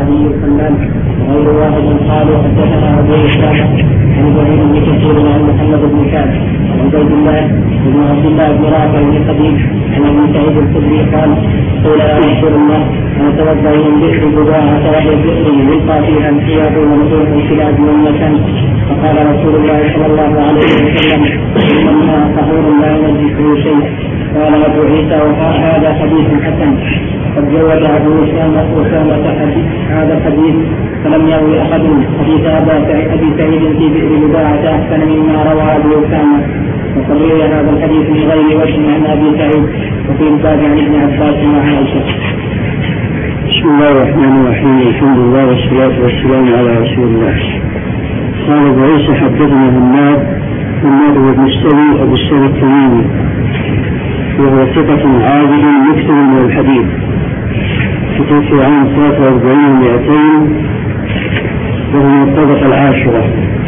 علي الفنان غير واحد قالوا حدثنا ابو اسامه عن ابراهيم بن كثير عن محمد بن كعب عن عبيد الله بن عبد الله بن رافع بن خديج عن ابي سعيد الخدري قال قيل يا رسول الله انا توضا من بئر بضاعه وهي بئر يلقى فيها الحياض ومسوح الكلاب والمكان فقال رسول الله صلى الله عليه وسلم انما طهور لا ينجسه شيء. قال ابو عيسى هذا حديث حسن قد جود ابو اسامه هذا الحديث فلم يروي احد حديث ابي سعيد في بئر بضاعه احسن مما روى ابو اسامه وقد روي هذا الحديث من غير وجه عن ابي سعيد وفي الباب عن ابن عباس وعائشه. بسم الله الرحمن الرحيم. الحمد لله والصلاه والسلام على رسول الله. قال ابو عيسى حدثنا هماد بن السري ابو السري التميمي وهو ثقة عابد مكثر من الحديث توفي عام 43 وهو من الطبقة العاشرة.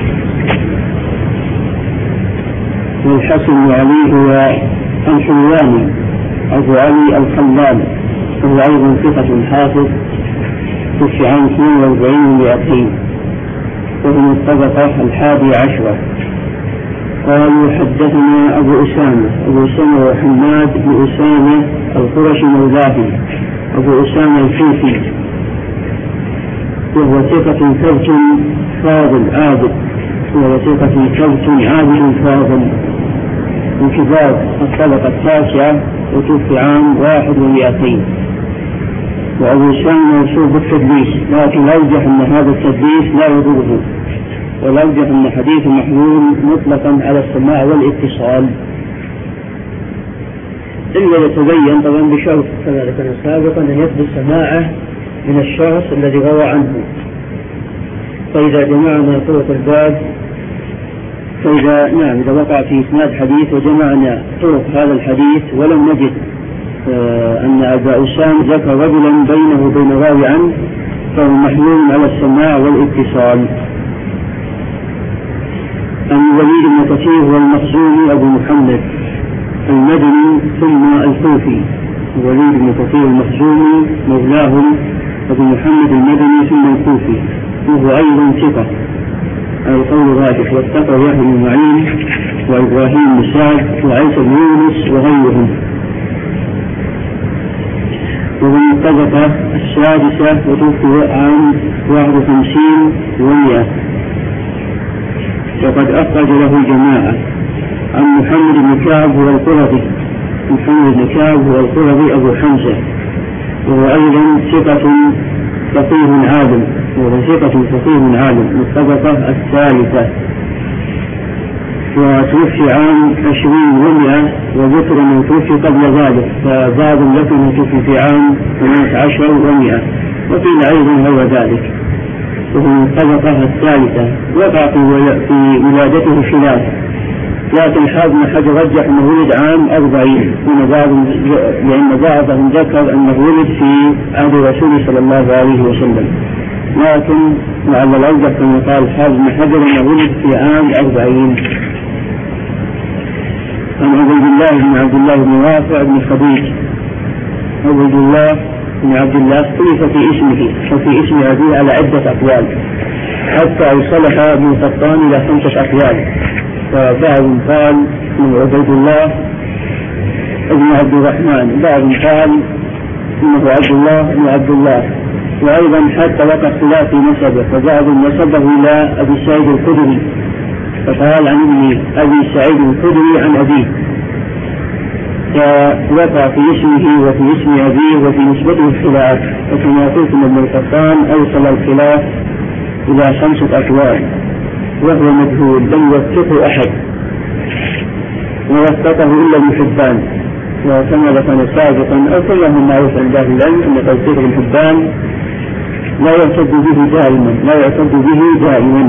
والحسن علي هو الحلواني أبو علي الخلال وهو أيضا ثقة حافظ توفي عام 42 وهو من الطبقة 11. قالوا حدثنا أبو أسامة وحماد بن أسامة القرشي مولاهي أبو أسامة الكوفي وهو ثقة ثبت فاضل عابد من كبار الطبقة 9 وتوفي عام 102. وأبو أسامة موصوف بالتدليس لكن أرجح أن هذا التدليس لا يضره والأرجح أن حديث محمول مطلقا على السماع والاتصال إلا يتبين طبعا بشرط كما ذكرنا سابقا أن يثبت سماعه من الشخص الذي روى عنه. فإذا جمعنا طرق الباب إذا وقع في إسناد حديث وجمعنا طرق هذا الحديث ولم نجد أن أبا أسامة ذكر رجلا بينه وبين راوي عنه فهو محمول على السماع والاتصال. الوليد بن كثير والمخزومي أبو محمد المدني ثم الكوفي. الوليد بن كثير المخزومي مولاهم أبو محمد المدني ثم الكوفي وهو أيضا ثقة القول راجح واتقى يحيى بن معين وإبراهيم بن سعد وعيسى بن يونس وغيرهم. ومن الطبقة 6 وتوفي عام 51 و100. وقد أخرج له جماعة عن محمد بن كعب هو القرظي أبو حمزة وهو أيضا ثقة فقيه عالم من الطبقة 3. وتوفي عام 20 و100 وذكر من توفي قبل ذلك فبعض لكم توفي في عام 18 و100 وقيل أيضا هو ذلك وهو من الطبقة 3. وقع في ولادته خلاف لكن حافظ حجر رجح أنه ولد عام 40 لأن بعضهم ذكر أنه ولد في عهد رسول صلى الله عليه وسلم لكن لعل الأرجح كما قال حافظ حجر أنه ولد في عام 40. عن عبد الله بن رافع بن خديج. عبد الله بن عبد الله اختلف في اسمه وفي اسم أبيه على عدة أقوال حتى أوصلها ابن قطان إلى 5 أقوال. فبعض قال من عبيد الله ابن عبد الرحمن بعض قال انه عبد الله وايضا حتى وقع خلاف في نسبه فبعض نسبه الى ابي سعيد الخدري فقال عن ابي سعيد الخدري عن ابيه فوقع في اسمه وفي اسم ابيه وفي نسبته الخلاف وكما قلت ابن القطان اوصل الخلاف الى 5 أقوال وهو مجهول لم يوثقه أحد ووثقه إلا ابن حبان وكما ذكرنا سابقا أو كلهم معروف عند أهل العلم أن توثيق ابن حبان لا يعتد به دائما.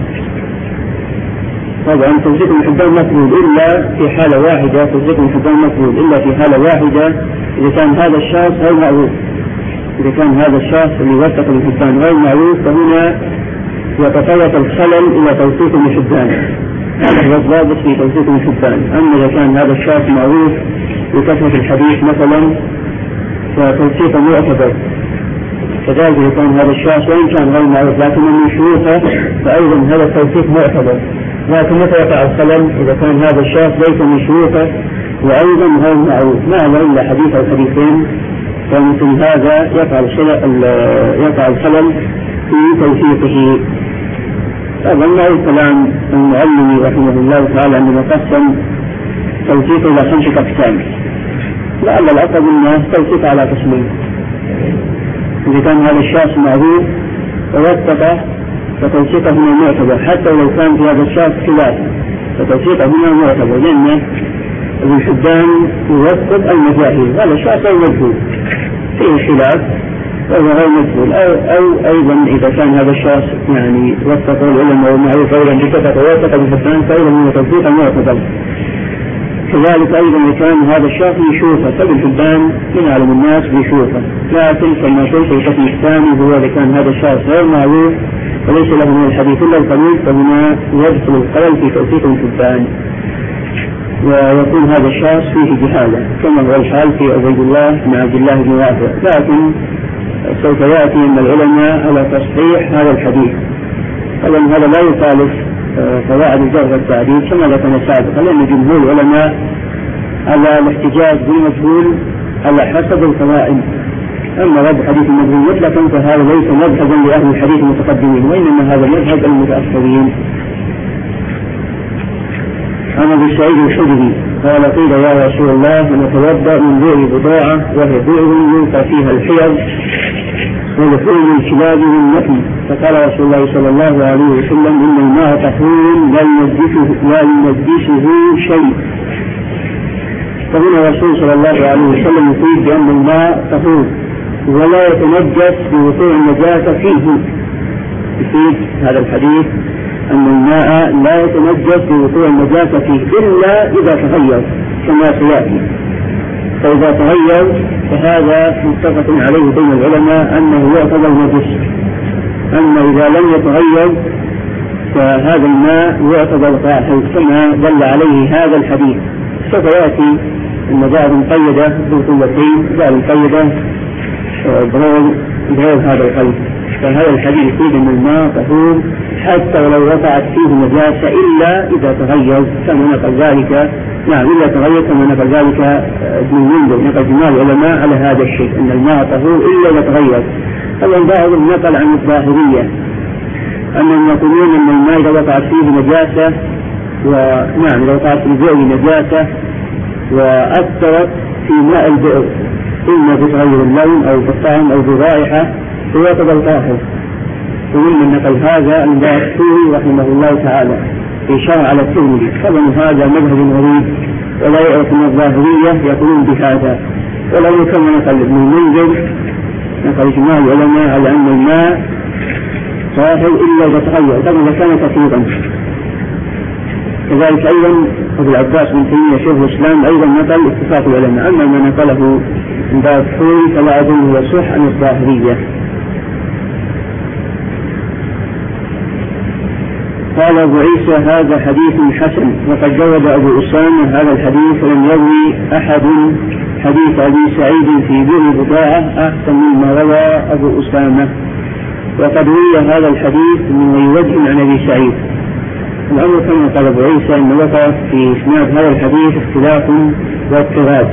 طبعا توثيق ابن حبان مطلوب إلا في حالة واحدة إذا كان هذا الشخص غير معروف. إذا كان هذا الشخص اللي وثق ابن حبان غير معروف فهنا يتطرق الخلل إلى توثيق ابن حبان. هذا هو الضابط في توثيق ابن حبان. أما إذا كان هذا الشخص معروف بكثرة الحديث مثلا فتوثيقه معتبر كذلك يكون هذا الشخص وإن كان غير معروف لكن من شروطه فأيضا هذا التوثيق معتبر. لكن متى يقع الخلل؟ إذا كان هذا الشخص ليس من شروطه وأيضا غير معروف ما له إلا حديث أو حديثين، فمثل هذا يقع الخلل في توثيقه. أظن كلام المعلم رحمه الله تعالى عندما قسم توثيقه إلى 5 أقسام، لعل الأقرب الناس توثيق على قسمين. إذا كان هذا الشخص معروف ووثقه فتوثيقه هنا معتبر، حتى لو كان في هذا الشخص خلاف فتوثيقه هنا معتبر، لأن ابن حبان يوثق المجاهيل، هذا الشخص غير مجهول فيه خلاف وهو غير مجهول، أو أيضا إذا كان هذا الشخص يعني وثقه العلماء ومعروف أيضا بكثرة ووثق ابن حبان فأيضا من توثيقه معتبر. كذلك أيضا إذا كان هذا الشخص يشوفه فابن حبان من أعلم الناس بيشوفه، لكن كما قلت القسم الثاني هو إذا كان هذا الشخص غير معروف وليس له من الحديث إلا القليل فهنا يدخل الخلل في توثيق ابن حبان ويكون هذا الشخص فيه جهالة كما هو الحال في عبيد الله بن عبد الله بن رافع. لكن سوف يأتي من العلماء على تصحيح هذا الحديث، طبعا هذا لا يخالف قواعد الجرح والتعديل كما ذكرنا سابقا، لأن جمهور العلماء على الاحتجاج بالمجهول على حسب القواعد. أما رد حديث المجهول مطلقا فهذا ليس مذهبا لأهل الحديث المتقدمين، وإنما هذا مذهب المتأخرين. عن أبي سعيد الخدري قال قيل يا رسول الله نتوضأ من بئر بضاعة وهي بئر يلقى فيها الحيض ولحوم الكلاب والنتن، فقال رسول الله صلى الله عليه وسلم إن الماء طهور لا ينجسه شيء. فهنا الرسول صلى الله عليه وسلم يقول بأن الماء طهور ولا يتنجس بوقوع النجاسة فيه. يفيد هذا الحديث أن الماء لا يتنجس بوقوع النجاسة فيه إلا إذا تغير كما سيأتي، فإذا تغير فهذا متفق عليه بين العلماء أنه يعتبر نجس. أما إذا لم يتغير فهذا الماء يعتبر طاهر كما دل عليه هذا الحديث. سوف يأتي أن دار مقيدة بالقوتين، دار مقيدة بغير هذا القيد، فهذا الحديث يفيد أن الماء طهور حتى ولو وقعت فيه نجاسة إلا إذا تغير كما نقل ذلك. نعم إذا تغير كما نقل ذلك ابن المنذر، نقل جماع العلماء على هذا الشيء أن الماء طهور إلا إذا تغير. طبعا بعض النقل عن الظاهرية أنهم يقولون أن الماء إذا وقعت فيه نجاسة ونعم إذا وقعت في البئر نجاسة وأثرت في ماء البئر إما بتغير اللون أو بالطعم أو برائحة فيعتبر طاهر. ومن نقل هذا الباقي رحمه الله تعالى في شرع على الترمذي. طبعا هذا مذهب غريب ولا يعرف من الظاهرية يقولون بهذا، ولو كما نقل ابن المنذر نقل جماع العلماء على أن الماء طاهر إلا إذا تغير، طبعا إذا كان كثيرا. كذلك أيضا أبو العباس بن تيمية شيخ الإسلام أيضا نقل اتفاق العلماء، أما ما نقله من باب حول فلا أظن يصح عن الظاهرية. قال أبو عيسى هذا حديث حسن، وقد جود أبو أسامة هذا الحديث ولم يروي أحد حديث أبي سعيد في بئر بضاعة أحسن مما روى أبو أسامة، وقد روي هذا الحديث من وجه عن أبي سعيد. الأمر كما قال أبو عيسى أن وقع في إسناد هذا الحديث اختلاف واضطراب،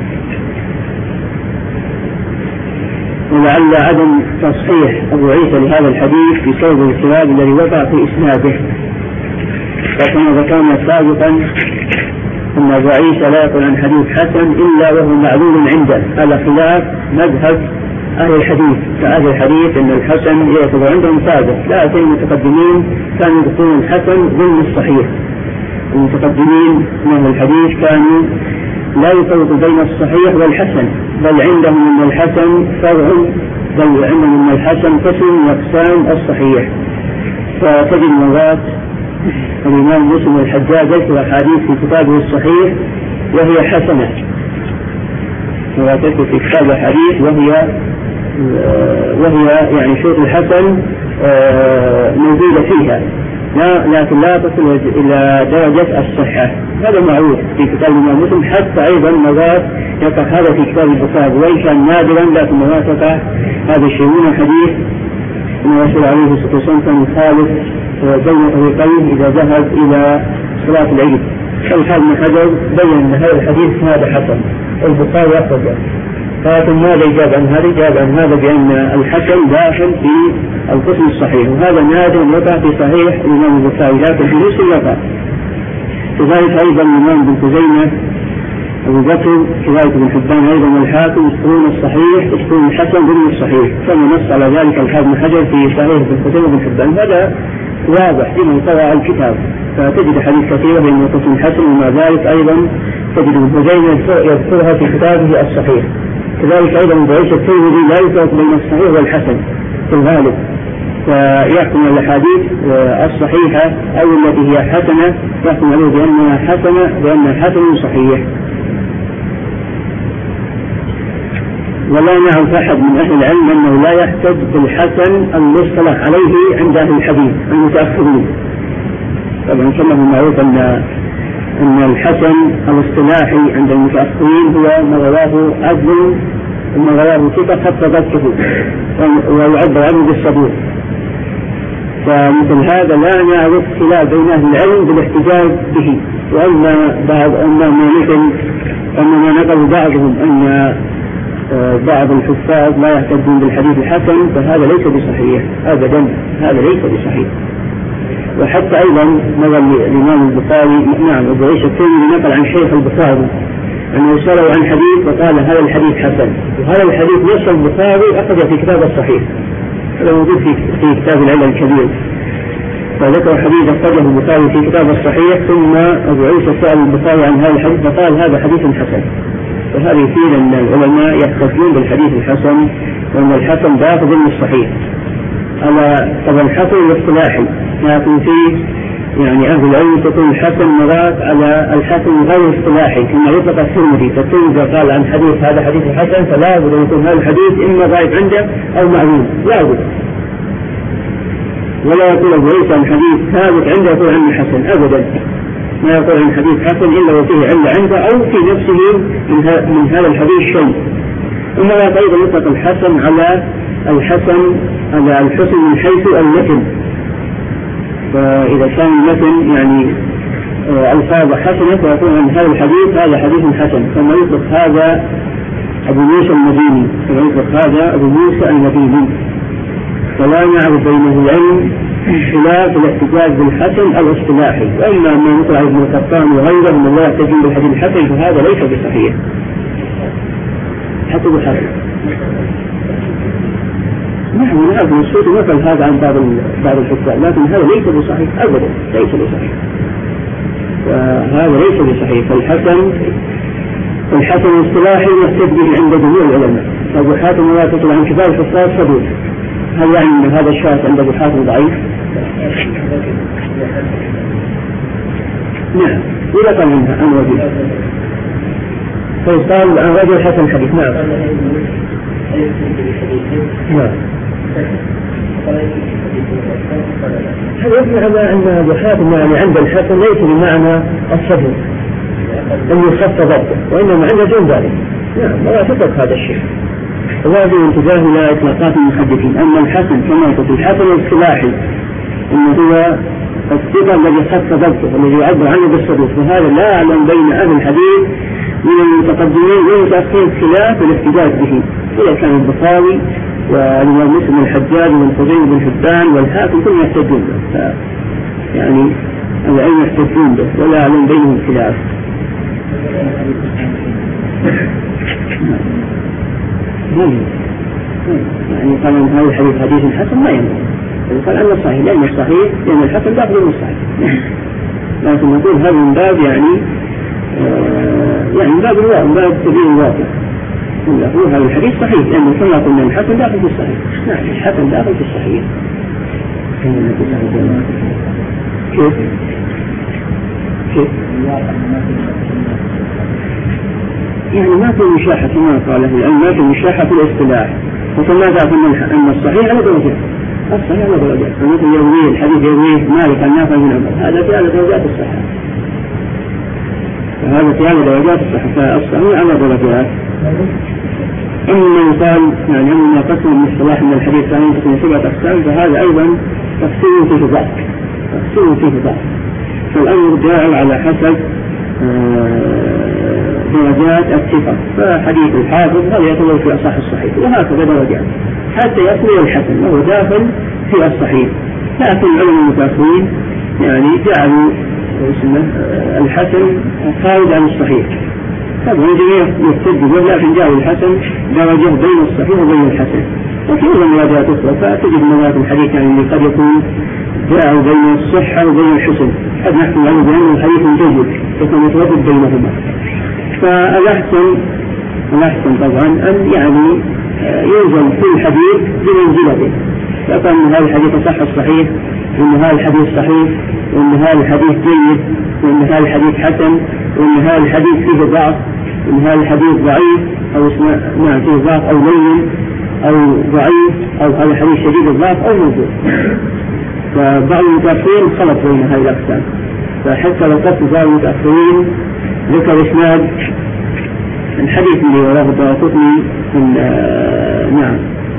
ولعل عدم تصحيح أبو عيسى لهذا الحديث بسبب الاضطراب الذي وقع في إسناده. وكما ذكرنا سابقا أن أبو عيسى لا يقول عن حديث حسن إلا وهو معلول عنده على خلاف مذهب أهل الحديث. فأهل الحديث أن الحسن يعتبر عندهم ثابت، لكن المتقدمين كانوا يقولون الحسن ضمن الصحيح. المتقدمين من أهل الحديث كانوا لا يفرق بين الصحيح والحسن، بل عندهم من الحسن فرع، بل عندهم من الحسن قسم من أقسام الصحيح. فتجد مرات الإمام مسلم الحجاج يذكر أحاديث في كتابه الصحيح وهي حسنة، ويذكر في كتاب الحديث وهي يعني شروط الحسن موجودة فيها، لكن لا تصل إلى درجة الصحة. هذا معروف في كتاب الإمام مسلم، حتى أيضا مرات يقع هذا في كتاب البخاري، وإن كان نادرا لكن مرات يقع هذا الشيء. من الحديث أن الرسول عليه الصلاة والسلام كان يخالف بين طريقين إذا ذهب إلى صلاة العيد. الحافظ بن حجر بين أن هذا الحديث هذا حسن، البخاري أخرجه، لكن ماذا يجاب عن هذا؟ يجاب عن هذا بأن الحسن داخل في القسم الصحيح، وهذا نادر يقع في صحيح الإمام البخاري، لكن في مسلم يقع. كذلك أيضا الإمام بن خزيمة، أبو بكر، كذلك ابن حبان أيضا والحاكم يذكرون الصحيح يذكرون الحسن ضمن الصحيح، كما نص على ذلك الحافظ بن حجر في صحيح ابن خزيمة وابن حبان. هذا واضح لمن قرأ الكتاب، فتجد حديث كثيرة بين القسم الحسن، ومع ذلك أيضا تجد ابن خزيمة يذكرها في كتابه الصحيح. كذلك أيضا ضعيف الترمذي لا يفرق بين الصحيح والحسن في الغالب، فيحكم الأحاديث الصحيحة أو التي هي حسنة يحكم عليه بأنها حسنة بأنها حسن صحيح. ولا نعرف أحد من أهل العلم أنه لا يحتج بالحسن المصطلح عليه عند أهل الحديث المتأخرين. طبعا كما هو معروف أن الحسن الاصطلاحي عند المتأخرين هو ما رواه عدل وما رواه ثقة قد ضبطه ويعبر عنه بالصدوق. فمثل هذا لا نعرف خلاف بين أهل العلم بالاحتجاج به. وأما ما نقل بعضهم أن بعض الحفاظ لا يحتجون بالحديث الحسن، فهذا ليس بصحيح أبدا، هذا ليس بصحيح. وحتى أيضا نقل الإمام البخاري نعم أبو عيسى الترمذي نقل عن شيخ البخاري أنه سأله عن حديث وقال هذا الحديث حسن، وهذا الحديث نفس البخاري أخذ في كتاب الصحيح، هذا موجود في كتاب العلل الكبير، فذكر حديث أخرجه البخاري في كتاب الصحيح، ثم أبو عيسى سأل البخاري عن هذا الحديث فقال هذا حديث حسن. وهذا يفيد أن العلماء يحتجون بالحديث الحسن، وأن الحسن داخل ضمن الصحيح. طبعا الحسن الاصطلاحي، لكن في يعني أهل العلم تكون الحسن مرات على الحسن غير اصطلاحي، كما يطلق الترمذي، فالترمذي قال عن حديث هذا حديث حسن، فلا بد أن يكون هذا الحديث إما ضعيف عنده أو معلوم، لا بد. ولا يقول أبو عيسى عن حديث ثابت عنده يقول عنه حسن أبدا، ما يقول عن حديث حسن إلا وفيه علة عنده أو في نفسه من هذا الحديث شيء. ومرات أيضا يطلق الحسن على الحسن من حيث المتن، فإذا كان المتن يعني ألفاظ حسنة فيقول عن هذا الحديث هذا حديث حسن، كما يطلق هذا أبو موسى المديني، فلا نعرف بينه العلم خلاف الاحتجاج بالحسن الاصطلاحي. وإما ما نقل عن ابن القطان وغيره من الله يحتجون بالحديث الحسن فهذا ليس بصحيح حتى بالحسن. نحن نعرف الصوت مثل هذا عن بعض الحكام، لكن هذا ليس بصحيح أبدا، ليس بصحيح، وهذا ليس بصحيح. فالحسن الاصطلاحي يحتج به عند جميع العلماء. أبو حاتم لا تطلع عن كبار الحفاظ صدوق، هل يعني أن هذا الشاذ عند أبو حاتم ضعيف؟ نعم، إذا قال عن رجل فيقال عن رجل حسن الحديث. نعم هذا يفهم أن أبو حاتم يعني عند الحسن ليس بمعنى الصدوق أن يخف ضبطه، وإنما عنده دون ذلك. نعم، ولا تطلق هذا الشيء، وهذه انتباه إلى إطلاقات المحدثين. أما الحسن كما قلت الحسن الاصطلاحي إنه هو الثقة الذي خف ضبطه والذي يعبر عنه بالصدوق، وهذا لا أعلم بين أهل الحديث من المتقدمين والمتأخرين خلاف الاحتجاج به، إذا كان البخاري والإمام مسلم الحجاج وابن خزيمة بن حبان والحاكم كلهم يحتجون به، يعني العلم يحتجون به ولا أعلم بينهم خلاف. يعني قال أن هذا الحديث حديث حسن ما ينبغي، قال أنه صحيح لأن الصحيح لأن الحسن داخل من الصحيح، لكن نقول هذا من باب يعني باب تبين الواقع. هو هذا الحديث صحيح لأنه كما قلنا الحسن داخل في الصحيح. نعم، الحسن داخل في الصحيح. كيف؟ يعني ما في مشاحة كما قال العلم، ما في مشاحة في الاصطلاح، وكما تعرف أن الصحيح على درجة الصحيح على درجات، فمثل يرويه الحديث يرويه مالك عن نافع بن عمر هذا في على درجات الصحة، فهذا في على درجات الصحة، فالصحيح على درجات. أما يقال يعني أننا قسم المصطلح من الحديث كان ينقسم 7 أقسام، فهذا أيضا تقسيم فيه ضعف، تقسيم فيه ضعف، فالأمر جاء على حسب درجات الثقة، فحديث الحافظ هذا يعتبر في أصح الصحيح، وهكذا درجات حتى يصل الحسن وهو داخل في الصحيح. لكن علم المتأخرين يعني جعلوا اسمه الحسن خارج عن الصحيح، طبعا الجميع يحتج به، لكن جعلوا الحسن درجة بين الصحيح وبين الحسن. وفي مراجعات أخرى فتجد مرات الحديث يعني اللي قد يكون جاء بين الصحة وبين الحسن، قد نحكم عنه بأنه حديث جيد يكون يتردد بينهما. فالأحسن طبعا أن يعني يوزن كل حديث بمنزلته، فكان هذا الحديث صح الصحيح، وأن هذا الحديث صحيح، وأن هذا الحديث جيد، وأن هذا الحديث حسن، وأن هذا الحديث فيه ضعف، وأن هذا الحديث ضعيف أو فيه ضعف أو لين أو ضعيف، أو هذا الحديث شديد الضعف أو موجود. فبعض المتأخرين خلط بين هذه الأقسام، فحتى لو قصد بعض المتأخرين ذكر إسناد الحديث اللي وراه الدارقطني نعم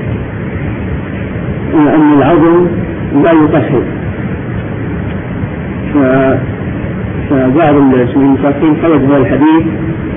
أن العظم لا يطهر، فبعض المتأخرين خرج هذا الحديث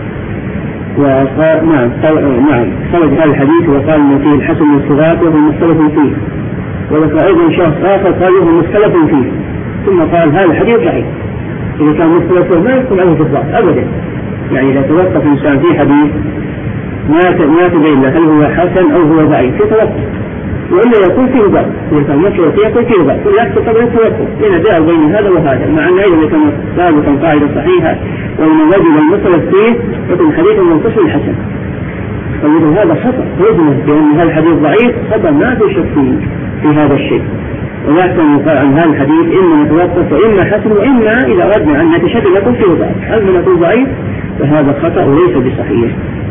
وقال خرج هذا الحديث وقال إن فيه الحسن والصغات وهو مختلف فيه، وذكر أيضا شخص آخر قال وهو مختلف فيه، ثم قال هذا الحديث ضعيف. إذا كان مختلف ما يدخل عليه في الضعف أبدا، يعني إذا توقف الإنسان في حديث ما تبين له هل هو حسن أو هو ضعيف في توقف، وإلا يكون فيه ضعف، إذا كان مشروع يكون فيه ضعف، والعكس طبعا التوقف لأن جاء بين هذا وهذا، مع أن أيضا كما سابقا قاعدة صحيحة وأن الرجل المختلف فيه يكون حديثا منتصف الحسن، فمثل هذا خطأ وجمه بأن هذا الحديث ضعيف خطأ ما في شك في هذا الشيء. ولكن يقال عن هذا الحديث إما نتوقف وإما حسن، وإما إذا أردنا أن نتشدد يكون فيه ضعف، أما نقول ضعيف فهذا خطأ وليس بصحيح.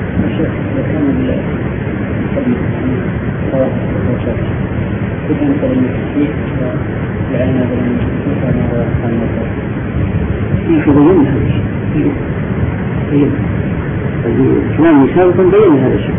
بينا هذا الشيء، الإسلام سابقا بين هذا الشيء.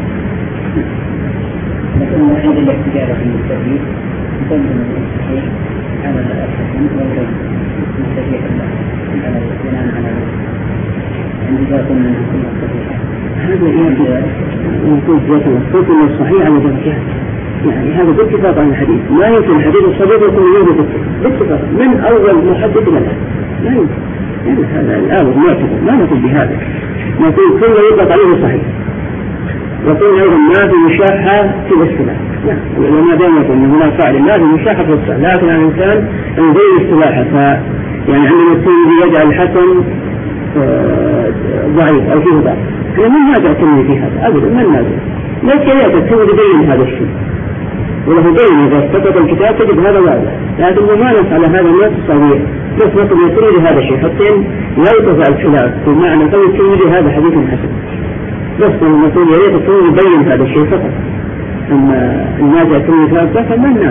لكن عند الاحتجاج في التأديب يكون الصحيح على الأحسن والغير مستحيل على البناء على عندما كنا نقول الصحيح هذا يكون ذات الصوت الصحيح على درجات، يعني هذا باتفاق عن الحديث، ما يمكن الحديث الصديق يكون يوجد باتفاق من أول محدث إلى الآن، لا يمكن، يعني هذا الآن معتبر، ما نقول بهذا، نقول كل يطلق عليه صحيح، وقلنا أيضا ما في مشاحة في الاصطلاح، وما دام يقول أن هناك قاعدة ما في مشاحة في الاصطلاح، لكن الإنسان غير اصطلاحه، يعني عندما الترمذي يجعل الحسن ضعيف أو فيه ضعف، احنا من نازع الترمذي في هذا أبدا، من نازع، ليس يأتي الترمذي يبين هذا الشيء، وله بين إذا استقط الكتاب تجد هذا واضح، لكن ما نص على هذا النص صغير، نص نقل يقول لهذا الشيء حتى لا يتفع الخلاف بمعنى قول الترمذي هذا حديث حسن، بس نقول يا ريت الترمذي يبين هذا الشيء فقط، أما النازع الترمذي فقط ما النازع.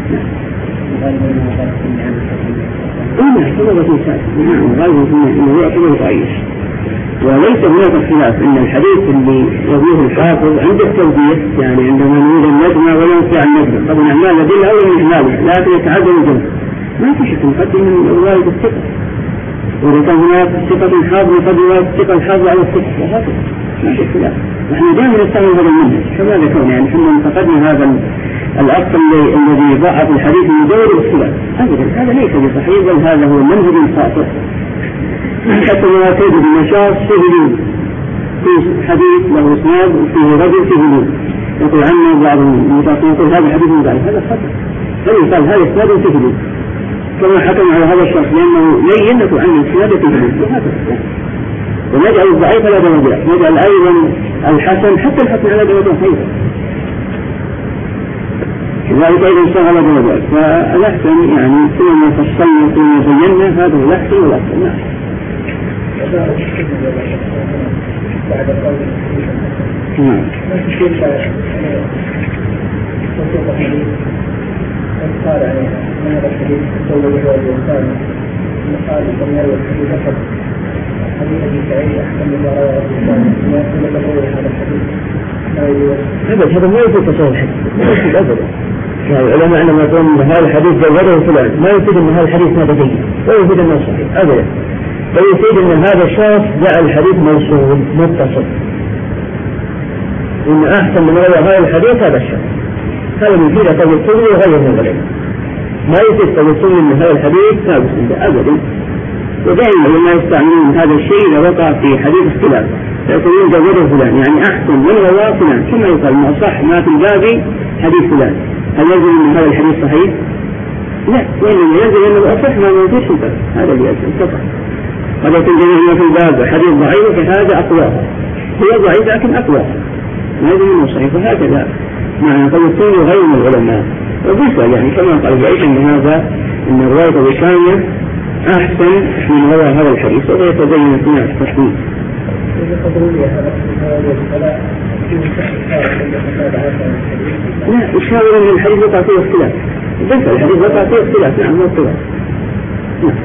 كما بس نعم غالبا إنه يعتبر ضعيف، وليس هناك خلاف إن الحديث اللي يرويه الحافظ عند التوضيح، يعني عندما نريد النجمة ولا نستطيع النجمة طبعا أعمال الأدلة أول من إجمالها لكن يتعدل الجمع، ما في شك نقدم من رواية الثقة، وإذا كان هناك ثقة حافظ قد رواية الثقة الحافظ على الثقة، وهكذا ما في خلاف. نحن دائما نستعمل هذا المنهج كما ذكرنا، يعني احنا انتقدنا هذا الأصل الذي ضعف الحديث من دور الخلاف أبدا، هذا ليس بصحيح، بل هذا هو المنهج الخاطئ. حتى ما تجد النشاط فيه لين، في حديث له اسناد وفيه رجل فيه لين، يقول عنه بعض المتأخرين يقول هذا حديث ضعيف، هذا خطأ، بل يقال هذا اسناد فيه لين، كما حكم على هذا الشخص لأنه لين يقول عنه اسناد فيه لين، وهكذا. ونجعل الضعيف على درجات، نجعل أيضا الحسن حتى الحسن على درجات أيضا، ذلك أيضا صار على درجات. فالأحسن يعني كلما فصلنا كلما بينا هذا هو الأحسن والأفضل. نعم. نعم. قال عليه من هذا الحديث الدولة وهو الإنسان قال أن هذا الحديث أحد حديث أبي سعيد أحسن مما رواه الإنسان ما يكون تغير هذا الحديث. هذا ما يكون تصحيح أبدا. يعني العلماء عندما يقولون أن هذا الحديث جوده فلان ما يفيد أن هذا الحديث هذا جيد ولا يفيد أنه صحيح أبدا، بل يفيد أن هذا الشخص جاء الحديث موصول متصل، إن أحسن من روى هذا الحديث هذا الشخص. هذا يفيد قول الطبري وغير من العلم، ما يفيد قول الطبري من هذا الحديث ثابت أبدا. ودائما لما يستعملون هذا الشيء إذا وقع في حديث اختلاف فيقولون جوده فلان يعني أحسن من رواه فلان، كما يقال ما صح ما في الباب حديث فلان، هل يلزم من هذا الحديث صحيح؟ لا، وإنما يلزم أنه أصح ما موجود في الباب، هذا اللي يلزم فقط. قد يكون جميعنا في الباب حديث ضعيف فهذا أقوى، هو ضعيف لكن أقوى ما يلزم أنه صحيح، وهكذا معنى قول الطبري وغير من العلماء. وبالفعل يعني كما قال بعيد أن هذا أن الرواية الثانية أحسن من روى هذا الحديث، ولا يتبين اثناء التحديد. لا يشاور أن الحديث وقع فيه اختلاف، بس الحديث وقع فيه اختلاف. نعم هو اختلاف. نعم.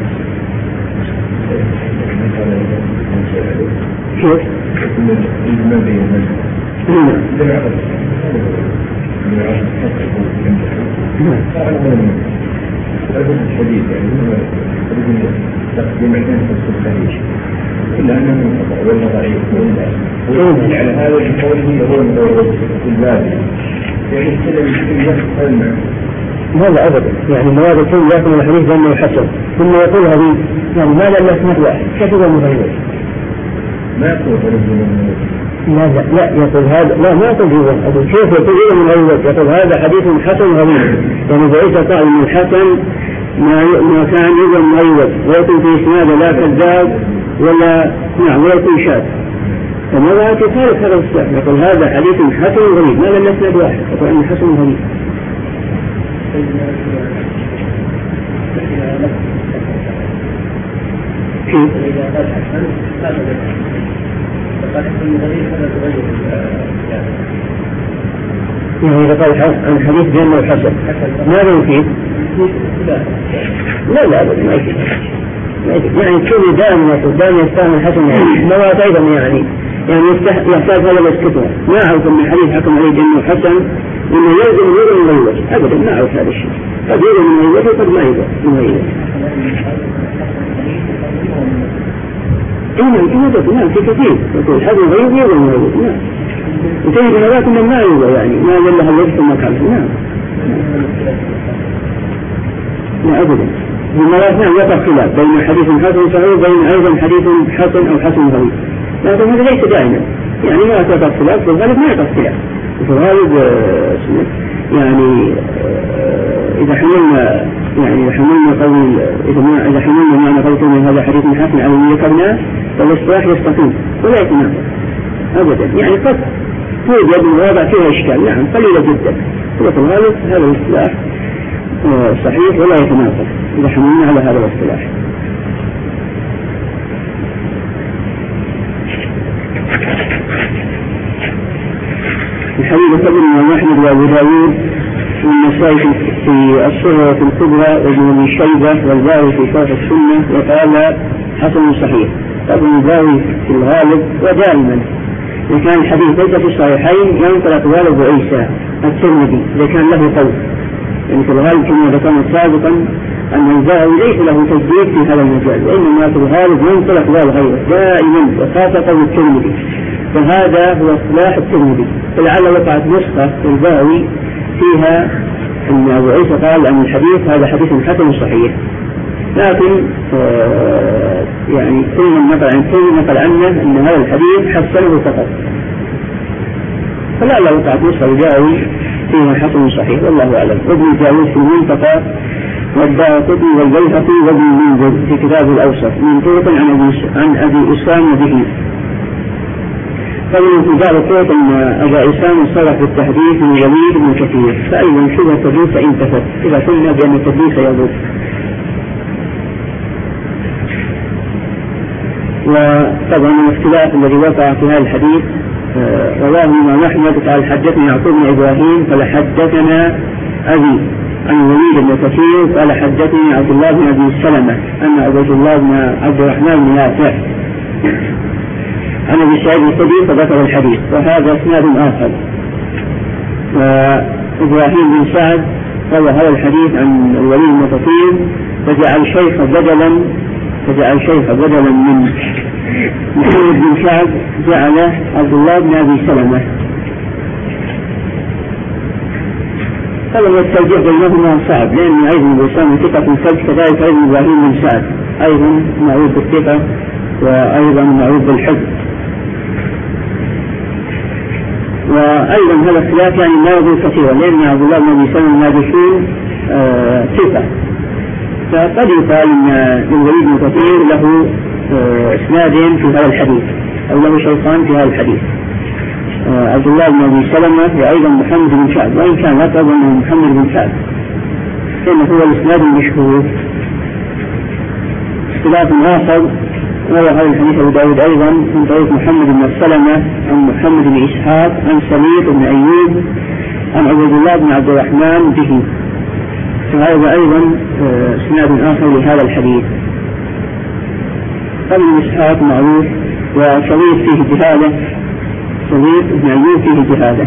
كيف؟ الحديث يعني تقديم عندنا في الخليج إلا أنه منقطع ولا ضعيف ولا على هذا بقوله هو المدرس في الباب يعني كذا يمكن هذا أبدا، يعني مراد الكل يأكل الحديث لأنه حسن ثم يقول هذه يعني ما لم يسمع واحد كتب المغير ما يقول لا يقول هذا لا ما يقول أبو كيف يقول من أول يقول هذا حديث حسن غريب، يعني بعيد قال من الحسن ما كان يقول مغيب ويكون في إسناده لا كذاب ولا نعم ولا يكون شاذ، فماذا تخالف هذا الصحيح؟ يقول هذا حديث حسن غريب ما لم يسند واحد، يقول أنه حسن غريب. كيف؟ يعني إذا قال عن حديث جنة وحسن ماذا يفيد؟ لا أبدا ما يفيد. يعني كل دائما يستعمل حسن مواد أيضا يعني يحتاج هذا الاسكتوى. ما أعرف أن الحديث حكم عليه جنة وحسن إنه يلزم يوجد من الوجه أبدا، ما أعرف هذا الشيء، قد يوجد من الوجه وقد ما يوجد من الوجه. نعم في كثير يقول حسن غريب يوجد من الوجه. نعم وتجد هذاك من ما يوجد يعني ما يلها الوجه ثم كان. نعم لا أبدا. المواضيع وقع خلاف بين حديث حسن صحيح وبين أيضا حديث حسن أو حسن غريب، لكن هذا ليس دائما، يعني ما يقع خلاف في الغالب، ما يقع خلاف في الغالب. يعني إذا حملنا قول إذا حملنا معنى قولتنا هذا حديث حسن على اللي ذكرناه فالاصطلاح يستقيم ولا يتناقض أبدا. يعني قد توجد مواضع فيها إشكال نعم قليلة جدا، في الغالب هذا الاصطلاح صحيح ولا يتناقض إذا حملنا على هذا الاصطلاح. الحديث قبل الإمام أحمد وأبو داود والنسائي في الصغرى في الكبرى وابن الشيبة والباوي في شرح السنة وقال حسن صحيح. طبعا الباوي في الغالب ودائما إذا كان الحديث ليس في الصحيحين ينقل أقوال أبو عيسى الترمذي إذا كان له قول، يعني في الغالب كما ذكرنا سابقا أن الباوي ليس له تجديد في هذا المجال، وإنما في الغالب ينقل أقوال غيره دائما وخاصة قول الترمذي، فهذا هو اصطلاح الترمذي. فلعل وقعت نسخة في الباوي فيها أن أبو عيسى قال أن الحديث هذا حديث حسن صحيح، لكن يعني كل نقل عنه أن هذا الحديث حسنه فقط، فلعل وقعت نسخة الباوي فيها حسن صحيح والله أعلم. وابن جاوز في المنتقى والدارقطني والبيهقي وابن المنذر في كتاب الأوسط من طرق عن أبي إسلام به. قالوا في بعض الطرق أن أبا إسلام صرح بالتحديث من يزيد بن كثير، فأيضا شبه التدليس انتفت إذا قلنا بأن التدليس يضر. وطبعا الاختلاف الذي وقع في هذا الحديث رواه الإمام أحمد قال حدثنا يعقوب بن إبراهيم قال حدثنا أبي عن الوليد بن كثير قال حدثني عبد الله بن أبي سلمة أن عبد الله بن عبد الرحمن بن نافع عن أبي سعيد الخدري فذكر الحديث. وهذا إسناد آخر. وإبراهيم بن سعد روى هذا الحديث عن الوليد بن كثير فجعل شيخ بدلا من محمد بن سعد جعله عبد الله بن أبي سلمة. طبعا التوجيه بينهما صعب لأن أيضا بيسان ثقة في الفجر كذلك أيضا إبراهيم بن سعد أيضا معروف بالثقة وأيضا معروف بالحفظ. وأيضا هذا الخلاف يعني لا يضر كثيرا لأن عبد الله بن أبي سلمة الناجشون ثقة، فقد يقال أن الوليد بن كثير له إسنادين في هذا الحديث أو له شيخان في هذا الحديث، عبد الله بن أبي سلمة وأيضا محمد بن سعد، وإن كان لا تظن أنه محمد بن سعد لأنه هو الإسناد المشهور. اختلاف آخر روى هذا الحديث أبو داود أيضا من طريق محمد بن سلمة عن محمد بن إسحاق عن سميط بن أيوب عن عبد الله بن عبد الرحمن به، فهذا أيضا إسناد آخر لهذا الحديث. ابن إسحاق معروف وسميط فيه جهالة، سميط بن أيوب فيه جهالة.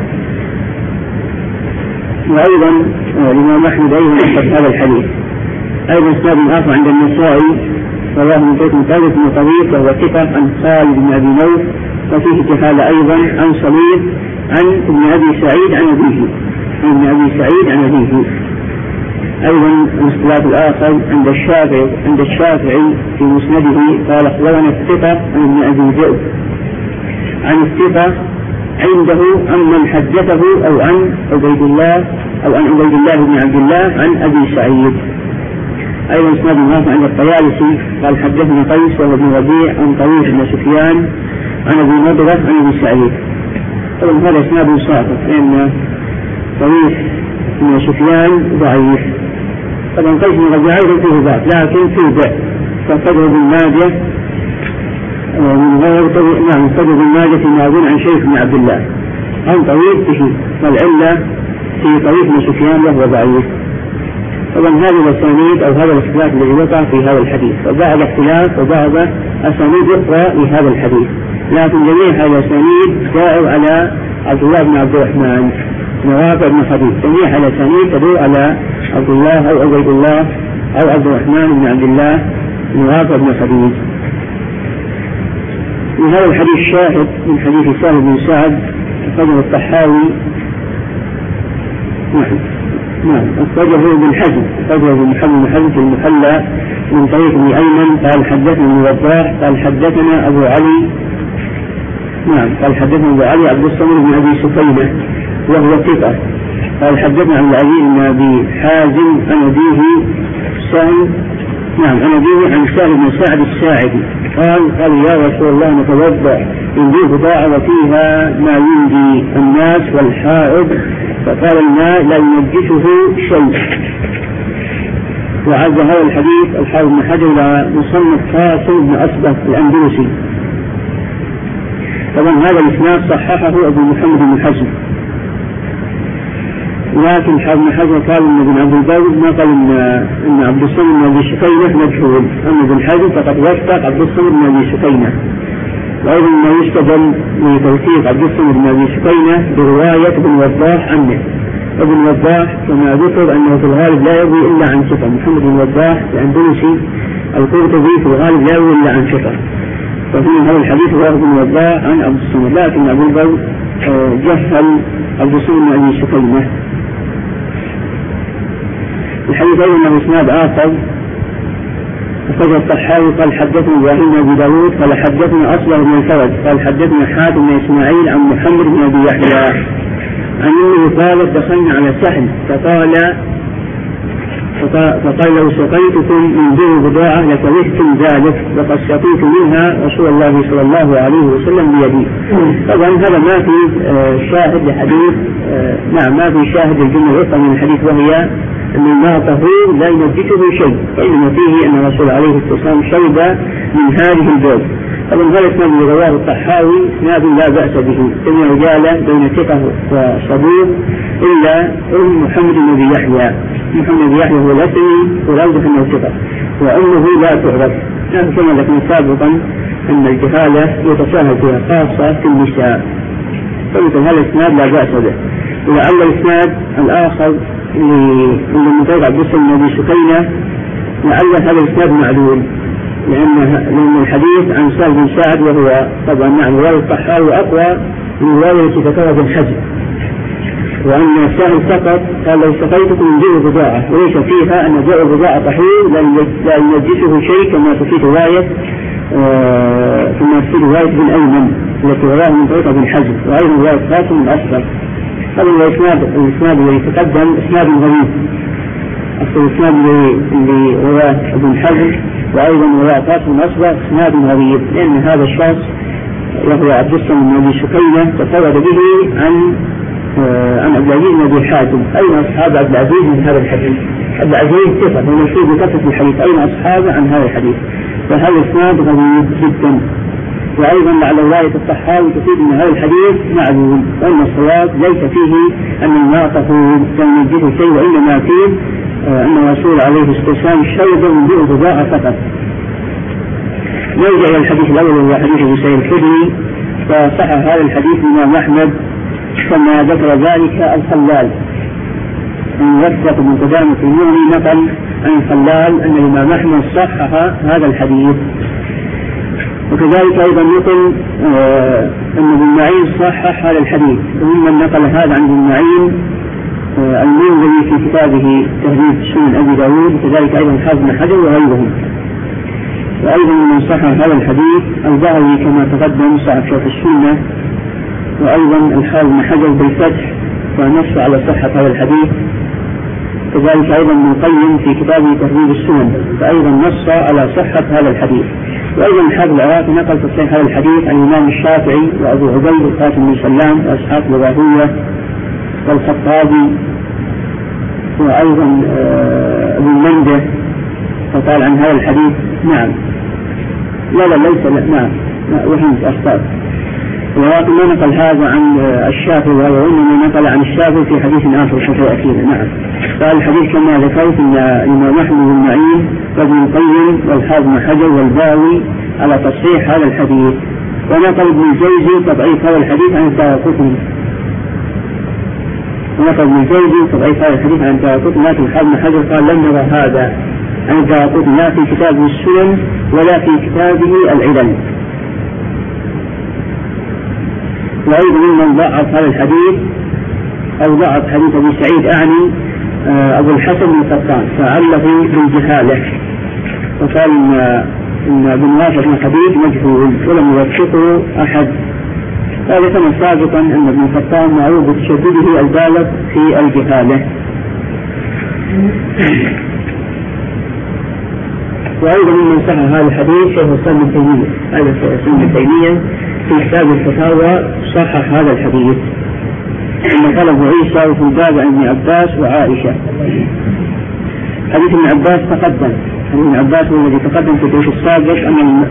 وأيضا الإمام أحمد أيضا أخذ هذا الحديث. أيضا إسناد آخر عند النسائي رواه من طريق ثالث بن طريق وهو ثقة عن خالد بن أبي نوف وفيه جهالة أيضا عن سميط عن ابن أبي سعيد عن أبيه. أيضا الاختلاف الآخر عند الشافعي في مسنده قال أخبرنا الثقة عن ابن أبي ذئب عن الثقة عنده عن من حدثه أو عن عبيد الله بن عبد الله عن أبي سعيد. أيضا إسناد آخر عند الطيالسي قال حدثنا قيس وهو ابن ربيع عن طريق بن سفيان عن أبي نضرة عن أبي سعيد. طبعا هذا إسناد ساقط لأن طريق بن سفيان ضعيف. طبعا قيس بن ربيع أيضا فيه ضعف لكن توبع فقدر بن ماجه من غير قدر بن ماجه في معظم عن شيخ بن عبد الله عن طريق به، والعلة في طريق بن سفيان وهو ضعيف. طبعا هذه الأسانيد أو هذا الاختلاف الذي وقع في هذا الحديث، وبعض اختلاف وبعض أسانيد أخرى لهذا الحديث، لكن جميع هذه الأسانيد دائر على عبد الله بن عبد الرحمن نوافع بن خديج. جميع الأسانيد تدور على عبد الله أو عبيد الله أو عبد الرحمن بن عبد الله نوافع بن خديج. من هذا الحديث شاهد من حديث سهل بن سعد أخرجه الطحاوي أخرجه ابن حزم في المحلى من طريق ابن أيمن قال حدثنا ابن وضاح قال حدثنا أبو علي عبد الصمد بن أبي سفينة وهو ثقة قال حدثنا عن العزيز بن أبي حازم عن أبيه عن سهل بن سعد الساعدي قال يا رسول الله نتوضأ عندي بضاعة وفيها ما ينجي الناس والحائض، فقال الماء لا ينجشه شيء. وعز هذا الحديث الحافظ بن حجر إلى مصنف قاسم بن أصبغ الأندلسي. طبعا هذا الإسناد صححه أبو محمد بن حزم، لكن الحافظ بن حجر قال إن ابن عبد البر ما قال إن عبد الصمد بن أبي سفينة مجهول، أما ابن حجر فقد وثق عبد الصمد بن أبي سفينة. وأيضا ما يستدل لتوثيق عبد الصمد بن أبي سفينة برواية ابن وضاح عنه. ابن وضاح كما ذكر أنه في الغالب لا يروي إلا عن ثقة. محمد بن وضاح الأندلسي القرطبي في الغالب لا يروي إلا عن ثقة، ففي هذا الحديث رواه ابن وضاح عن عبد الصمد، لكن أبو البر جهل عبد الصمد بن أبي سفينة. الحديث أيضا له إسناد آخر أخرجه الطحاوي قال حدثنا إبراهيم بن أبي داود قال حدثنا أصبغ بن الفرج قال حدثنا حاتم بن إسماعيل عن محمد بن أبي يحيى عن أنه قال دخلنا على سهل فقال لو سقيتكم من دون بضاعة لكرهتم ذلك وقد سقيت منها رسول الله صلى الله عليه وسلم بيدي. طبعا هذا ما في شاهد لحديث ما في شاهد الجملة الأخرى من الحديث، وهي أن الماء طهور لا ينجشه شيء، وإنما فيه أن الرسول عليه الصلاة والسلام شرب من هذه البئر. طبعا هذا الإسناد الذي رواه الطحاوي إسناد لا بأس به، ثم رجاله بين ثقة وصدوق إلا محمد بن أبي يحيى. محمد يحيى هو الأسلمي والأوضح أنه ثقة، وأمه لا تعرف. لكن كما ذكرنا سابقا أن الجهالة يتساهل فيها خاصة في النساء، فمثل هذا الإسناد لا بأس به. ولعل الإسناد الآخر للمطير عبد السلام بن سكينة لعل هذا الإسناد معلول، لأن الحديث عن سهل بن سعد وهو طبعا مع رواية الطحاوي وأقوى من رواية التي ذكرها بن حزم، وأن سهل فقط قال لو سقيتكم من بئر بضاعة، وليس فيها أن بئر بضاعة طحين لا ينجسه شيء كما في رواية بن أيمن التي رواه من طريق بن حزم، وأيضا رواية قاسم الأصغر. هذا الإسناد الذي تقدم إسناد غريب، أصل الإسناد اللي رواه ابن حزم وأيضا رواه قاسم الأصغر إسناد غريب، لأن هذا الشخص وهو عبد السلام بن سكينة تفرد به عن عبد العزيز بن أبي حاتم. أين أصحاب عبد العزيز من هذا الحديث؟ عبد العزيز ثقة هو مشهور بكثرة الحديث، أين أصحابه عن هذا الحديث؟ فهذا الإسناد غريب جدا. وأيضا لعل رواية الطحاوي تفيد أن هذا الحديث معلول، وأن الصواب ليس فيه أن الماء طهور ينجسه شيء، وإنما فيه أن الرسول عليه الصلاة والسلام شرب من بئر بضاعة فقط. نرجع إلى الحديث الأول وهو حديث أبي سعيد الخدري، فصح هذا الحديث الإمام أحمد كما ذكر ذلك الخلال، موثق من قدامة المغني نقل عن الخلال أن الإمام أحمد صحح هذا الحديث. وكذلك أيضا نقل أن ابن معين صحح هذا الحديث، وممن نقل هذا عن ابن معين المنذري في كتابه تهذيب سنن أبي داود، وكذلك أيضا حافظ بن حجر وغيرهم. وأيضا من صحح هذا الحديث البغوي كما تقدم صاحب شرح السنة، وأيضا الحافظ بن حجر بالفتح فنص على صحة هذا الحديث. كذلك أيضا ابن القيم في كتابه تهذيب السنن فأيضا نص على صحة هذا الحديث. وأيضا الحافظ العراقي نقل تصحيح هذا الحديث عن الإمام الشافعي وأبو عبيد القاسم بن سلام وأصحاب الراهوية والخطابي، وأيضا ابن منده فقال عن هذا الحديث نعم نعم وهم أصحاب. ولكن ما نقل هذا عن الشافعي، وإنما نقل عن الشافعي في حديث آخر سيأتينا. نعم. قال الحديث كما ذكرت أن الإمام أحمد بن معين وابن القيم والحافظ بن حجر والباوي على تصحيح هذا الحديث. ونقل ابن الجوزي تضعيف هذا الحديث عن الدارقطني، لكن الحافظ بن حجر قال لم نرى هذا عن الدارقطني لا في كتابه السنن ولا في كتابه العلل. وأيضا ممن ضعف هذا الحديث أو ضعف حديث أبي سعيد أعني أبو الحسن بن قطان، فعله بالجهالة وقال إن ابن وافع بن حبيب مجهول ولم يوثقه أحد. هذا كما سابقا أن ابن قطان معروف بتشدده البالغ في الجهالة. وأيضا ممن صح هذا الحديث شيخ الإسلام ابن تيمية، هذا شيخ الإسلام ابن تيمية في كتاب الفتاوى صحح هذا الحديث، أن طلب عيسى وفي الباب عن ابن عباس وعائشة. حديث ابن عباس تقدم، ابن عباس هو الذي تقدم في الدرس السابق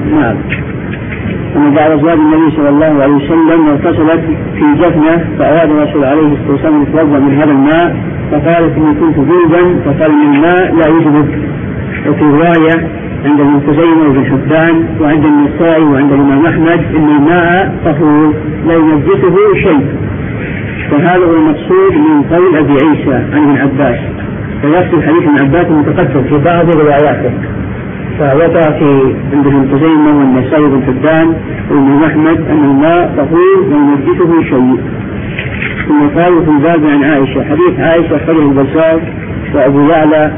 أن بعض أزواج النبي صلى الله عليه وسلم اغتسلت في جفنة، فأراد الرسول عليه الصلاة والسلام أن يتوضأ من هذا الماء، فقالت إني كنت جنبا، فقال من الماء لا يجبك. وفي رواية عند ابن خزيمة وابن حبان وعند النسائي وعند الإمام أحمد إن الماء طهور لا ينجسه شيء. فهذا هو المقصود من قول أبي عيسى عن ابن عباس، فيصل حديث ابن عباس متقدم في بعض رواياته، فوضع في عند ابن خزيمة والنسائي وابن حبان والإمام أحمد أن الماء طهور لا ينجسه شيء. ثم قالوا في الباب عن عائشة، حديث عائشة أخرجه البزار وأبو يعلى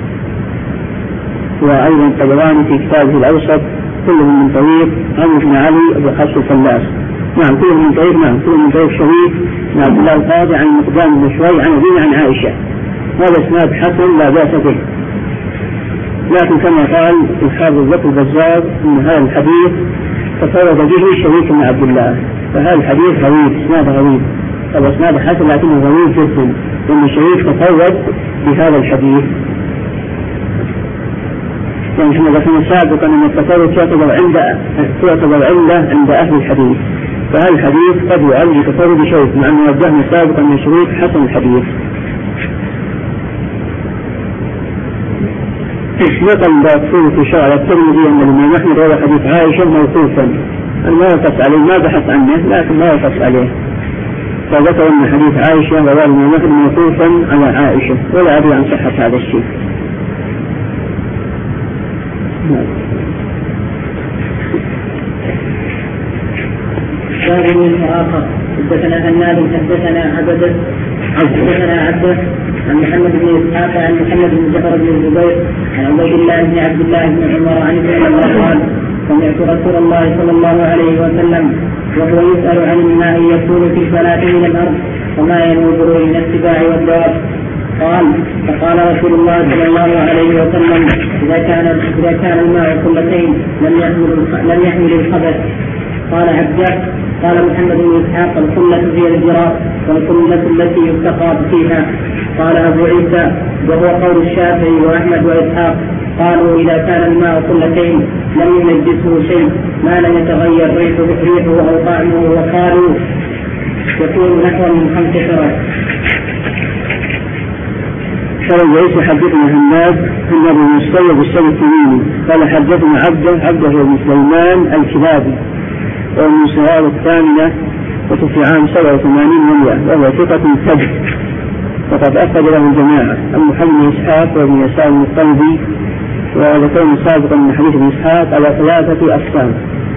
وأيضا الطبراني في كتابه الأوسط، كلهم من طريق عمرو بن علي أبو حفص الفلاس. نعم كلهم من طريق شريف بن عبد الله القاضي عن المقدام بن شوي عن أبيه عن عائشة. هذا إسناد حسن لا بأس به، لكن كما قال الحافظ بكر البزار أن هذا الحديث تفرد به شريك بن عبد الله، فهذا الحديث غريب، إسناد غريب، أو إسناد حسن لكنه غريب جدا، لأن شريك تفرد بهذا الحديث. يعني كما ذكرنا سابقا أن التفرد تعتبر علة عند أهل الحديث، فهذا الحديث قد يعل بتفرد شريك، مع أنه وجهنا سابقا أن شريك حسن الحديث. نقل باطفول في شرع الترمذي أن الإمام أحمد روى حديث عائشة موقوفا، أنا ما وقف عليه، ما بحث عنه لكن ما وقف عليه، فذكر أن حديث عائشة رواه الإمام أحمد موقوفا على عائشة، ولا أدري عن صحة هذا الشيء. باب من آخر. حدثنا هناد حدثنا عبده عن محمد بن إسحاق عن محمد بن جعفر بن الزبير عن عبيد الله بن عبد الله بن عمر عن ابن عمر قال سمعت رسول الله صلى الله عليه وسلم وهو يسأل عن الماء يكون في الفلاة من الأرض وما ينوبه من السباع والدواب قال فقال رسول الله صلى الله عليه وسلم إذا كان الماء قلتين لم يحمل الخبث. قال عبده قال محمد بن إسحاق القلة هي الجراب والقلة التي يستقى فيها. قال أبو عيسى وهو قول الشافعي وأحمد وإسحاق قالوا إذا كان الماء قلتين لم ينجسه شيء ما لم يتغير ريحه أو طعمه، وقالوا يكون نحو من 5 شراب. ليس حدثنا هناد بن الصيد السلفيين قال حدثنا عبده بن سليمان الكلابي ومن صغار 8 وفي عام 87 و100 وهو ثقة ثبت وقد أخذ له الجماعة. محمد بن إسحاق وابن يسار القلبي، وذكرنا سابقا من حديث ابن إسحاق على 3 أقسام،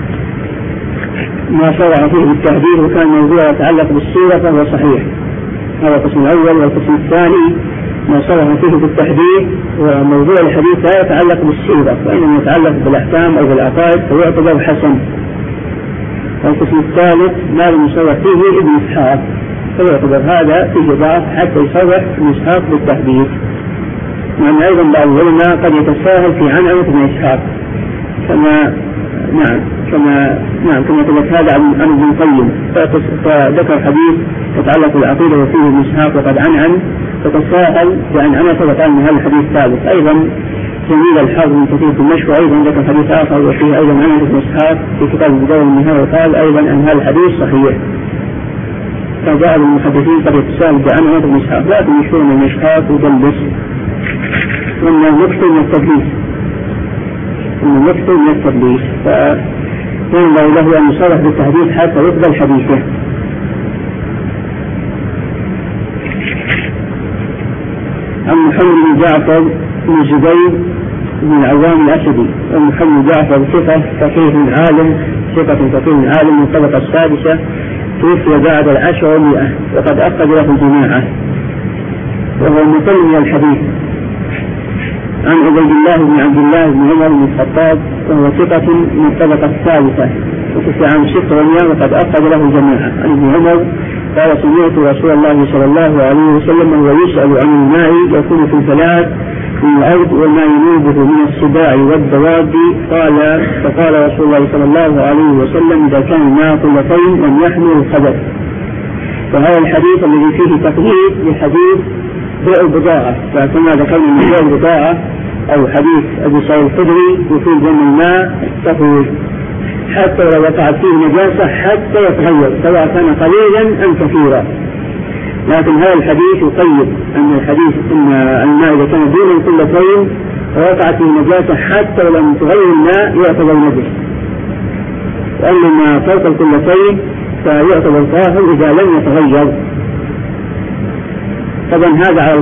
ما شرع فيه بالتهديد وكان موضوع يتعلق بالسيرة فهو صحيح، هذا القسم الأول. والقسم الثاني ما شرع فيه بالتحديد وموضوع الحديث لا يتعلق بالسيرة وإنما يتعلق بالأحكام أو بالعقائد فيعتبر حسن. والقسم الثالث ما لم يصرح فيه ابن إسحاق فيعتبر هذا فيه ضعف حتى يصرح ابن إسحاق بالتحديد. وأن أيضا بعض العلماء قد يتساهل في عنعنة ابن إسحاق كما ثبت هذا عن ابن القيم، فذكر حديث يتعلق بالعقيدة وفيه ابن إسحاق وقد عنعن فتساهل بعنعنته وقال أن هذا الحديث ثابت. أيضا جميل الحافظ من كثير المشهور أيضا ذكر حديث آخر وفيه أيضا عنعنة ابن إسحاق في كتاب البداية والنهاية وقال أيضا أن هذا الحديث صحيح. فجاء المحدثين قد يتساهل بعنعنة ابن إسحاق، لكن مشهور من إسحاق يدلس وأنه يكثر من التدليس فينبغي له أن يصرح بالتحديث حتى يقبل حديثه. عن محمد بن جعفر بن الزبير بن العوام الأسدي. ومحمد بن جعفر ثقة فقيه عالم من الطبقة السادسة، توفي بعد 10 وقد أخذ له الجماعة وهو مقل من الحديث. عن عبيد الله بن عبد الله بن عمر بن الخطاب وهو ثقة من الطبقة الثالثة وفي عام 6 وقد أخذ له جماعة. عن ابن عمر قال سمعت رسول الله صلى الله عليه وسلم وهو يسأل عن الماء يكون في الفلاة من الأرض وما ينوبه من السباع والدواب فقال رسول الله صلى الله عليه وسلم إذا كان الماء قلتين لم يحمل الخبث. وهذا الحديث الذي فيه تقييد لحديث بيع البضاعة، فكما ذكرنا من بيع البضاعة أو حديث أبي سعيد الخدري يفيد أن الماء تطهر حتى لو وقعت فيه نجاسة حتى يتغير سواء كان قليلا أم كثيرا. لكن هذا الحديث يقيد أن الماء إذا كان دون القلتين ووقعت فيه نجاسة حتى لو لم تغير الماء يعتبر نجس، وأما ما فوق القلتين فيعتبر طاهر إذا لم يتغير. طبعا هذا على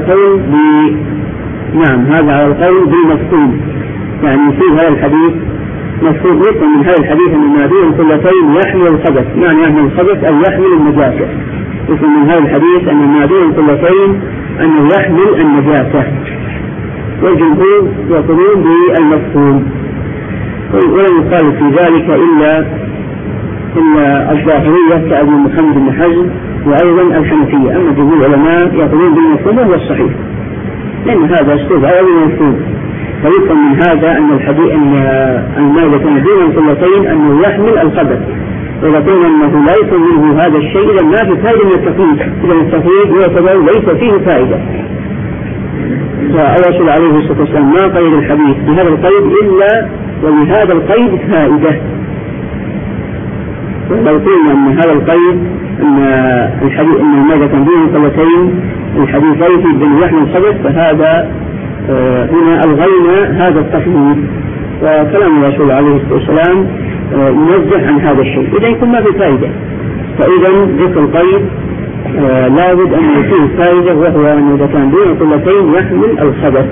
القول بالمفهوم، يعني في هذا الحديث مفهوم يفهم من هذا الحديث أن ما دون القلتين يحمل الخبث، يعني يحمل الخبث أو يحمل النجاسة. يفهم من هذا الحديث أن ما دون القلتين أنه يحمل النجاسة، والجمهور يقولون بالمفهوم ولم يقال في ذلك إلا الظاهرية كأبي محمد بن حزم وأيضا الحنفية. أما جمهور العلماء يقولون بالمفهوم وهو الصحيح، لأن هذا أسلوب أول مفهوم. فيفهم من هذا أن الماء إذا كان دون القلتين أنه يحمل الخبث، وإذا كان أنه لا يفهم منه هذا الشيء إذا ما في فائدة من التقييد، إذا التقييد يعتبر ليس فيه فائدة. فالرسول عليه الصلاة والسلام ما قيد الحديث بهذا القيد إلا ولهذا القيد فائدة. ولو قلنا أن هذا القيد أن الماء إذا كان دون القلتين الحديث لا يفيد بأنه يحمل الخبث فهذا هنا ألغينا هذا التقييد، وكلام الرسول عليه الصلاة والسلام ينزه عن هذا الشيء. إذا يكون ما في فائدة، فإذا ذكر القيد لابد أن يكون فائدة، وهو أنه إذا كان دون قلتين يحمل الخبث.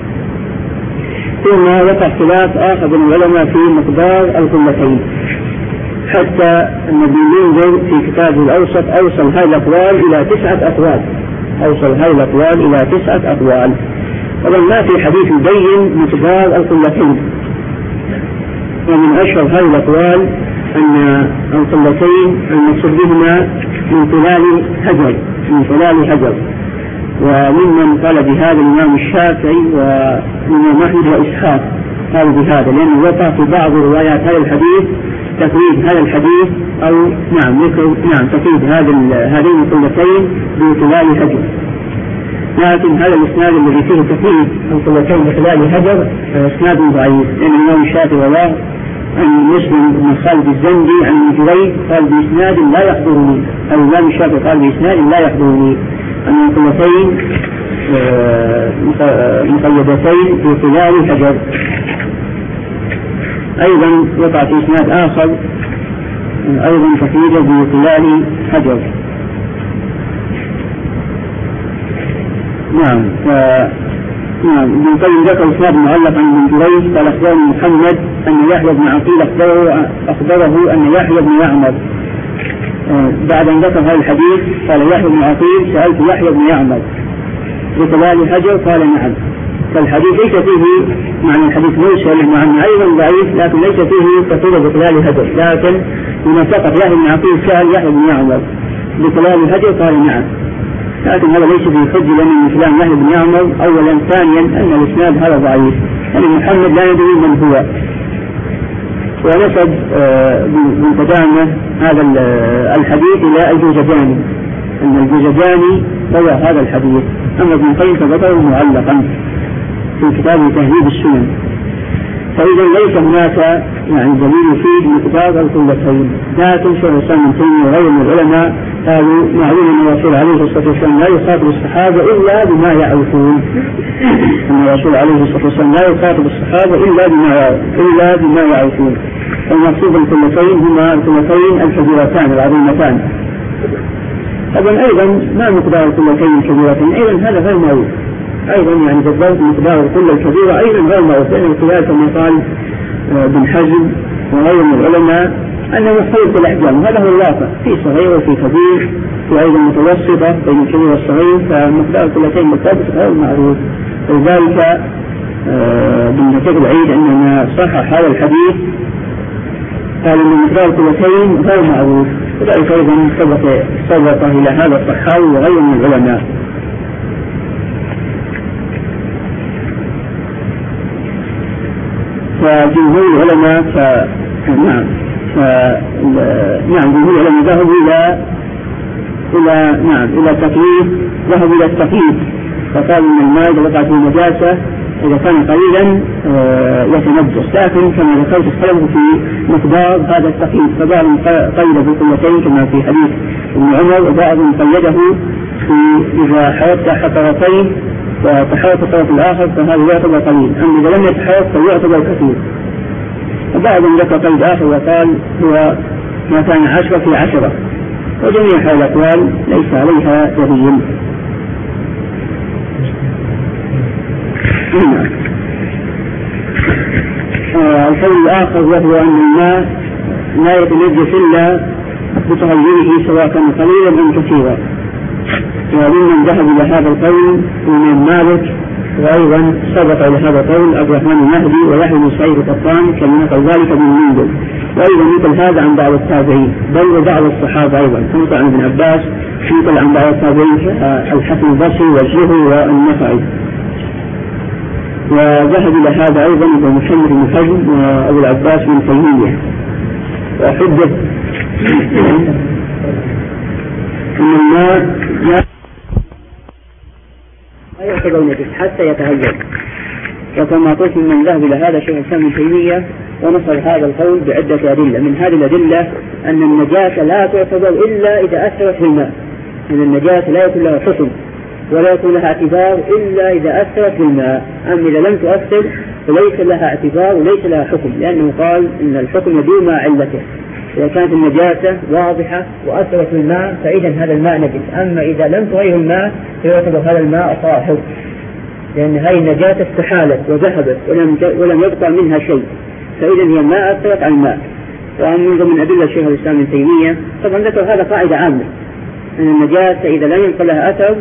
ثم وقع خلاف آخر بين العلماء في مقدار القلتين، حتى النبي ينظر في كتابه الأوسط أوصل هذه الأقوال إلى 9 أقوال، أوصل هذه الأقوال إلى 9 أقوال. طبعا ما في حديث يبين مقدار القلتين، ومن أشهر هذه الأقوال أن القلتين المقصود بهما من خلال هجر، وممن قال بهذا الإمام الشافعي ومن أحمد وإسحاق قالوا بهذا، لأنه وقع في بعض روايات هذا الحديث تقييد هذا الحديث أو تقييد هذين القلتين بخلال هجر، لكن هذا الإسناد الذي فيه تقييد القلتين بخلال هجر إسناد ضعيف، لأن الإمام الشافعي رواه عن مسلم بن خالد الزنجي عن ابن جريج قال بإسناد لا يحضرني، الإمام الشافعي قال بإسناد لا يحضرني أن القلتين مقيدتين بخلال هجر. أيضا وقع في إسناد آخر أيضا تقييده بخلال هجر. ابن القيم ذكر إسناد معلق عن ابن جريج قال أخبرني محمد أن يحيى بن عقيل أخبره أن يحيى بن يعمر، بعد أن ذكر هذا الحديث قال يحيى بن عقيل سألت يحيى بن يعمر بخلال هجر قال نعم. فالحديث ليس فيه معنى الحديث مرسل مع أنه أيضا ضعيف، لكن ليس فيه تقييد بخلال هجر، لكن هنا فقط يحيى بن عقيل سأل يحيى بن يعمر بخلال هجر قال نعم، لكن هذا ليس بحجة لأن كلام يحيى بن يعمر أولا. ثانيا أن الإسناد هذا ضعيف، يعني محمد لا يدري من هو، ونسب بن قدامة هذا الحديث إلى الجوزجاني، أن الجوزجاني روى هذا الحديث، أما ابن القيم فذكره معلقا في كتابه تهذيب السنن. فإذا ليس هناك دليل فيه مقدار القلتين، لكن شيخ الإسلام ابن تيمية وغيره من العلماء قالوا معلوم أن الرسول عليه الصلاة والسلام لا يخاطب الصحابة إلا بما يعرفون، أن الرسول عليه الصلاة والسلام لا يخاطب الصحابة إلا بما يعرفون. المقصود القلتين هما القلتين الكبيرتان العظيمتان. طبعا أيضا ما مقدار القلتين الكبيرتين أيضا هذا غير معروف، أيضا بالضبط مقدار القلة الكبيرة أيضا غير معروف، لأن القلال كما قال ابن حزم وغيره من العلماء أنه مختلف الأحجام، وهذا هو الواقع، في صغير وفي كبير، في أيضا متوسطة بين الكبير والصغير، فمقدار القلتين بالضبط غير معروف. لذلك ابن دقيق العيد عندما صحح هذا الحديث قال أن مقدار القلتين غير معروف، وذلك أيضا سبق إلى هذا الصحاوي وغيره من العلماء. فجمهور العلماء جمهور العلماء ذهبوا إلى تقييد، ذهبوا إلى التقييد، فقالوا أن الماء إذا وقعت في النجاسة إذا كان قليلا يتنجس، لكن كما ذكرت اختلفوا في مقدار هذا التقييد، فبعضهم قيد بقلتين كما في حديث ابن عمر، وبعضهم قيده إذا حرقت حقرتين وتحرك الطرف الآخر فهذا يعتبر قليل، أما إذا لم يتحرك فيعتبر كثير. وبعضهم ذكر قيد آخر وقال هو ما كان 10 في 10، وجميع هذه الأقوال ليس عليها دليل. القول الآخر وهو أن الماء لا يتنجس إلا بتغيره سواء كان قليلا أم كثيرا، وممن ذهب إلى هذا القول من مالك، وأيضا سبق إلى هذا القول عبد الرحمن المهدي ويحيى بن سعيد القطان كما نقل ذلك ابن المنذر، وأيضا مثل هذا عن بعض التابعين بل وبعض الصحابة أيضا، كما عن ابن عباس، مثل عن بعض التابعين الحسن البصري والزهري والنخعي. وذهب إلى هذا أيضا ابن محمد بن حزم وأبو العباس بن تيمية. وحدث أن الماء لا يعتبر نجس حتى يتغير، وكما قلت من ذهب إلى هذا شيخ الإسلام ابن تيمية ونصر هذا القول بعدة أدلة. من هذه الأدلة أن النجاسة لا تعتبر إلا إذا أثرت في الماء، أن النجاسة لا يكون لها حكم ولا يكون لها اعتبار إلا إذا أثرت بالماء. أما إذا لم تؤثر فليس لها اعتبار وليس لها حكم، لأنه قال إن الحكم يدور مع علته. إذا كانت النجاسة واضحة وأثرت بالماء فإذا هذا الماء نجس. أما إذا لم تغير الماء فيعتبر هذا الماء طاهر، لأن هذه النجاسة استحالت وذهبت ولم يبقى منها شيء، فإذا هي ما أثرت على الماء. ومن ضمن أدلة شيخ الإسلام ابن تيمية طبعا ذكر هذا قاعدة عامة، أن النجاسة إذا لم يبقى لها أثر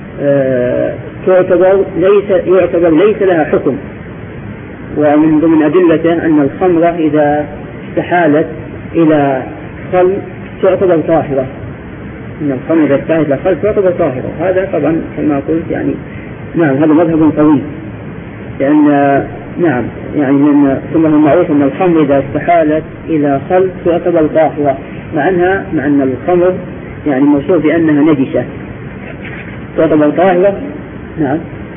يعتبر ليس لها حكم. ومن ضمن أدلته أن الخمرة إذا استحالت إلى خل تعتبر طاهرة، أن الخمر إذا استحالت إلى خل تعتبر طاهرة. هذا طبعا كما قلت يعني نعم هذا مذهب قوي، لأن نعم يعني من ثم المعروف أن الخمر إذا استحالت إلى خل تعتبر طاهرة، مع أن الخمر يعني موصوف بأنها نجسة تعتبر طاهرة. نعم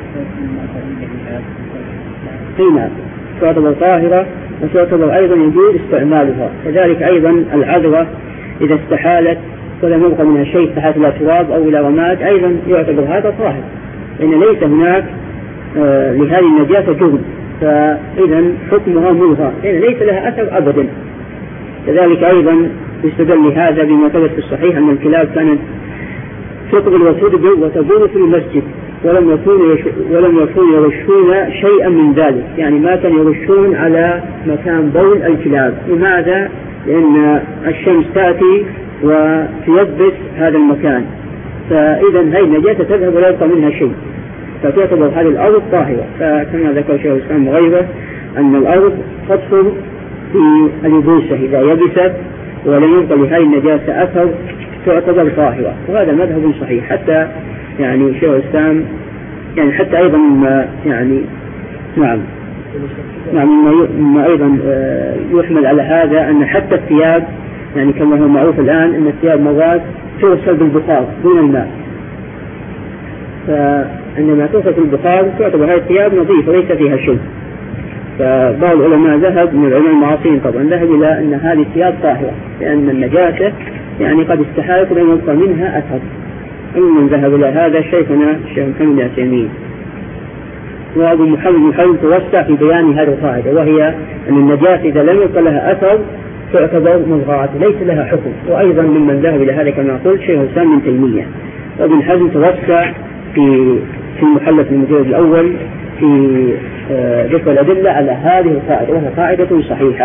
نعم تعتبر طاهرة وتعتبر أيضا يجوز استعمالها. كذلك أيضا العذرة إذا استحالت ولم يبقى منها شيء، استحالت إلى تراب أو إلى رماد أيضا يعتبر هذا طاهر، لأن ليس هناك لهذه النجاسة جرم، فإذا حكمها ملغى لأن ليس لها أثر أبدا. كذلك أيضا يستدل لهذا بما ثبت في الصحيح أن الكلاب كانت تقبل وتدبر وتبول في المسجد ولم يكونوا يرشون شيئا من ذلك، يعني ما كانوا يرشون على مكان بول الكلاب. لماذا؟ لأن الشمس تأتي وتيبس هذا المكان، فإذا هذه النجاسة تذهب ولا يبقى منها شيء، فتعتبر هذه الأرض طاهرة. فكما ذكر شيخ الإسلام وغيره أن الأرض تطهر في اليبوسة إذا يبست ولم يبقى لهذه النجاسة أثر تعتبر طاهرة، وهذا مذهب صحيح. حتى يعني شيخ الإسلام يعني حتى أيضا يعني نعم ما أيضا يحمل على هذا أن حتى الثياب يعني كما هو معروف الآن أن الثياب مرات تغسل بالبخار دون الماء، فعندما تغسل بالبخار تعتبر هذه الثياب نظيفة ليس فيها شيء. فبعض العلماء ذهب من العلماء المعاصرين طبعا ذهب إلى أن هذه الثياب طاهرة، لأن النجاسة يعني قد استحالت ولم يبقى منها أثر. من ذهب إلى هذا شيخنا الشيخ محمد العثيمين. وأبو محمد الحلم توسع في بيان هذه القاعدة، وهي أن النجاسة إذا لم يبقى لها أثر تعتبر ملغاة ليس لها حكم. وأيضا ممن ذهب إلى هذا كما قلت شيخ الإسلام ابن تيمية. وابن حزم توسع في المحلى في المجلد الأول في ذكر الأدلة على هذه القاعدة، وهي قاعدة صحيحة.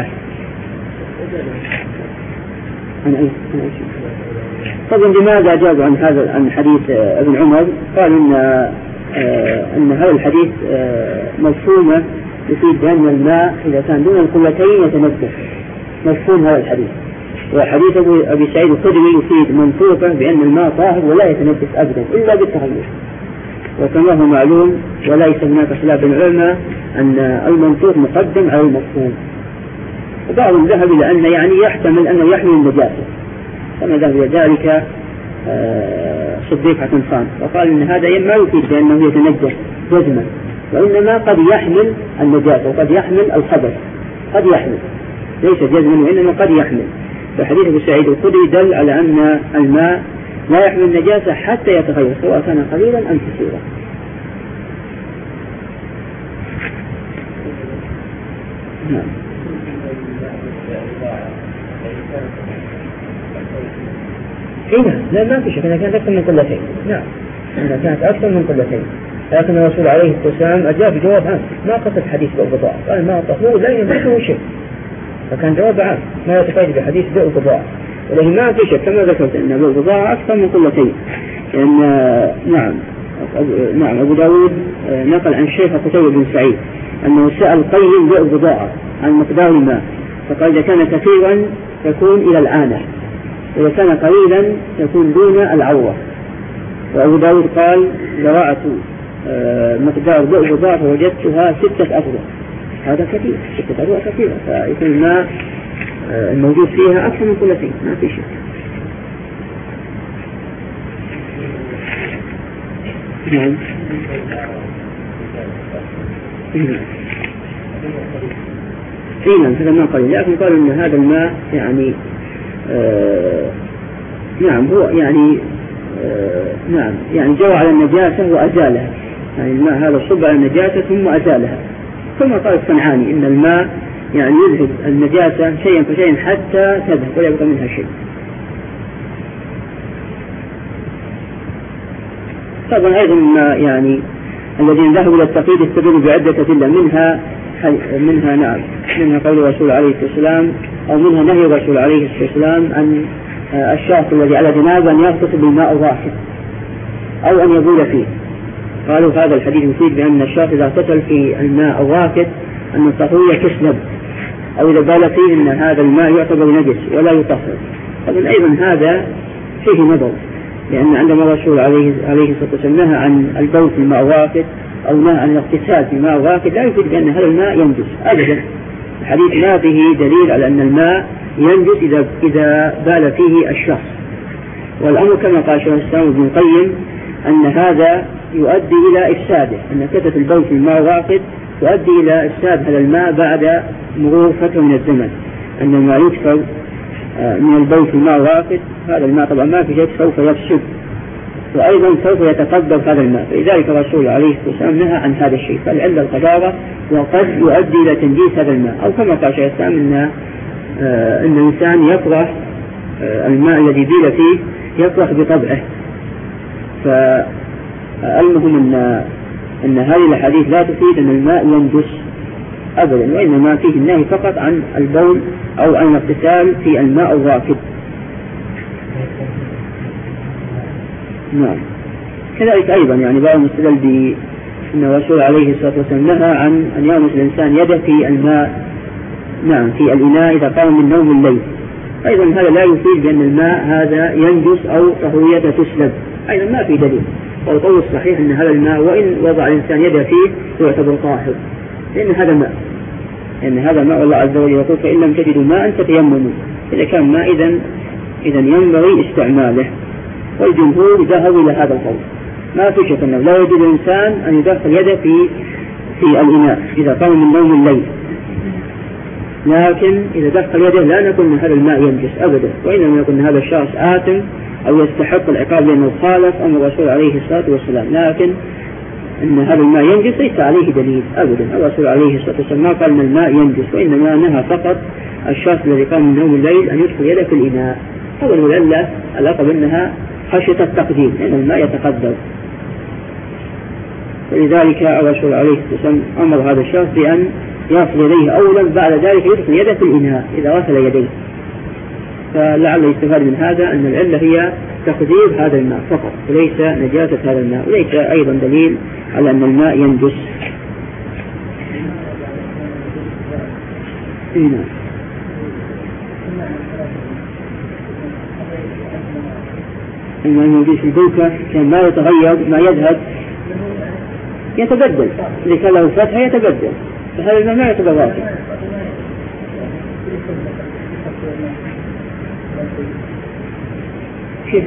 طبعا لماذا أجاب عن حديث ابن عمر؟ قال أن هذا الحديث مفهومة يفيد بأن الماء إذا كان دون القلتين يتنجس، مفهوم هذا الحديث. وحديث أبي سعيد الخدري يفيد منطوقة بأن الماء طاهر ولا يتنجس أبدا إلا بالتغير. وكما هو معلوم وليس هناك خلاف بين العلماء أن المنطوق مقدم على المفهوم. وبعضهم ذهب إلى أن يعني يحتمل أنه يحمل النجاسة، كما ذهب إلى ذلك صديق حسن خان، وقال إن هذا ما يفيد بأنه يتنجس جزما، وإنما قد يحمل النجاسة وقد يحمل الخبث، قد يحمل ليس جزما وإنما قد يحمل. فحديث أبي سعيد الخدري دل على أن الماء لا يحمل النجاسة حتى يتغير سواء كان قليلا أم كثيرا. نعم. لا ما في شك إذا كانت أكثر من قلتين. نعم إذا كانت أكثر من قلتين، لكن الرسول عليه الصلاة والسلام أجاب بجواب عام، ما قصد حديث بئر البضاعة، قال ما طهور لا يمسه شيء، فكان جواب عام ما يتقيد بحديث بئر البضاعة. ولكن ما في شك كما ذكرت أن بئر البضاعة أكثر من قلتين، لأن نعم أبو داود نقل عن الشيخ قتيبة بن سعيد أنه سأل قيم بئر البضاعة عن مقدار الماء، فقال إذا كان كثيرا يكون إلى العانة، وإذا كان قليلا يكون دون العروة. وأبو داود قال زرعت مقدار بئر البضاعة فوجدتها 6 أذرع، هذا كثير، 6 أذرع كثيرة، فيكون الماء الموجود فيها أكثر من قلتين ما في شك. نعم. هذا ما قليل، لكن قالوا أن هذا الماء يعني نعم هو يعني نعم يعني جرى على النجاسة وأزالها، يعني الماء هذا صب على النجاسة ثم أزالها، ثم قال الصنعاني إن الماء يعني يذهب النجاسة شيئا فشيئا حتى تذهب ولا يبقى منها شيء. طبعا أيضا يعني الذين ذهبوا إلى التقييد استدلوا بعدة أدلة، منها قول الرسول عليه الصلاة والسلام، أو منها نهي الرسول عليه الصلاة والسلام عن الشخص الذي على جنابه أن يغتسل بالماء الراكد أو أن يبول فيه. قالوا هذا الحديث يفيد بأن الشخص إذا اغتسل في الماء الراكد أن الطهورية تسلب، أو إذا بال فيه أن هذا الماء يعتبر نجس ولا يطهر. طبعا أيضا هذا فيه نظر، لأن عندما الرسول عليه الصلاة والسلام نهى عن البول في الماء الراكد أو نهى عن الاغتسال في الماء الراكد لا يفيد بأن هذا الماء ينجس أبدا. الحديث ما فيه دليل على أن الماء ينجس إذا بال فيه الشخص. والأمر كما قال شيخ الإسلام ابن القيم أن هذا يؤدي إلى إفساده، أن كثرة البول في الماء الراكد تؤدي إلى إفساد هذا الماء بعد مرور فترة من الزمن، أن الماء يكثر من البول في الماء الراكد، هذا الماء طبعا ما في شيء سوف يفسد، وأيضا سوف يتقدر هذا الماء، فلذلك الرسول عليه الصلاة والسلام نهى عن هذا الشيء، فالعلة القذارة وقد يؤدي إلى تنجيس هذا الماء. أو كما قال شيخ الإسلام أن الإنسان يكره الماء الذي بيل فيه يكره بطبعه. فالمهم أن هذه الحديث لا تفيد أن الماء ينجس أبدا، وإنما فيه النهي فقط عن البول أو عن الاغتسال في الماء الراكد. نعم. كذلك أيضا يعني بعض المستدل بأن الرسول عليه الصلاة والسلام نهى عن أن يغمس الإنسان يده في الماء، نعم، في الإناء إذا قام من نوم الليل. أيضا هذا لا يفيد بأن الماء هذا ينجس أو طهوريته تسلب، أيضا ما في دليل. والقول الصحيح أن هذا الماء وإن وضع الإنسان يده فيه يعتبر طاهر، لأن هذا ماء، لأن هذا ماء الله عز وجل يقول فإن لم تجدوا ماء فتيمموا، إذا كان ماء إذا ينبغي استعماله. والجمهور ذهبوا إلى هذا القول، ما في شك أنه لا يجوز الإنسان أن يدخل يده في الإناء إذا قام من نوم الليل، لكن إذا دخل يده لا نقول أن هذا الماء ينجس أبدا، وإنما نقول أن هذا الشخص آثم أو يستحق العقاب لأنه خالف أمر الرسول عليه الصلاة والسلام، لكن أن هذا الماء ينجس ليس عليه دليل أبدا. الرسول عليه الصلاة والسلام ما قال أن الماء ينجس، وإنما نهى فقط الشخص الذي قام من نوم الليل أن يدخل يده في الإناء. هذا العلة الأقرب أنها خشية التقديم، لأن الماء يتقدر، ولذلك الرسول عليه الصلاة والسلام أمر هذا الشخص بأن يغسل يديه أولا، بعد ذلك يدخل يده في الإناء إذا غسل يديه. فلعل يستفاد من هذا أن العلة هي تقدير هذا الماء فقط وليس نجاسة هذا الماء، وليس أيضا دليل على أن الماء ينجس. الماء الموجود في البوكة كان ما يتغير، ما يذهب يتبدل، إذا كان له فتحة يتبدل، فهذا الماء ما يعتبر راكد. كيف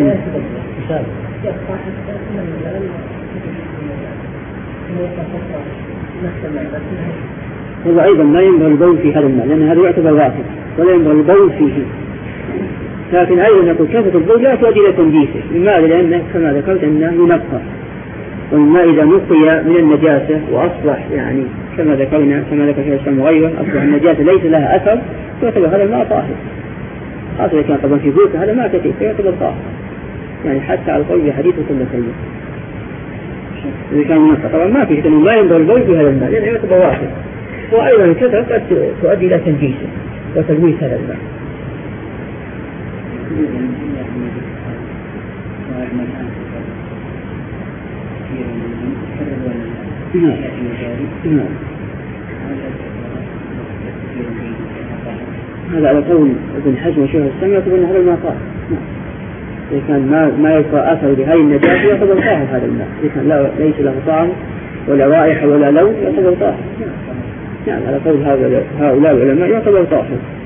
هو أيضا ما ينبغي البول في هذا الماء، لأن هذا يعتبر راكد ولا ينبغي البول فيه. لكن أيضا نقول كثرة البول لا تؤدي إلى تنجيسه، لماذا؟ لأنه كما ذكرت أنه ينقى، والماء إذا نقي من النجاسة وأصبح يعني كما ذكرنا كما ذكر شيخ الإسلام وغيره أصبح النجاسة ليس لها أثر، يعتبر هذا الماء طاهر. خاصة إذا كان طبعا في بوكة هذا ما كثير فيعتبر طاهر، يعني حتى على قول بحديث كل سيء إذا كان ينقى. طبعا ما في شيء ما ينبغي البول في هذا الماء لأنه يعتبر واحد، وأيضا الكثرة قد تؤدي إلى تنجيسه وتلويث هذا الماء. هذا على قول ابن حزم وشيخ الإسلام يعتبر أن هذا الماء طاهر. إذا كان ما يبقى أثر بهذه النجاسة يعتبر طاهر هذا الماء، إذا كان ليس له طعم ولا رائحة ولا لون يعتبر طاهر. يعني على قول هؤلاء العلماء يعتبر طاهر.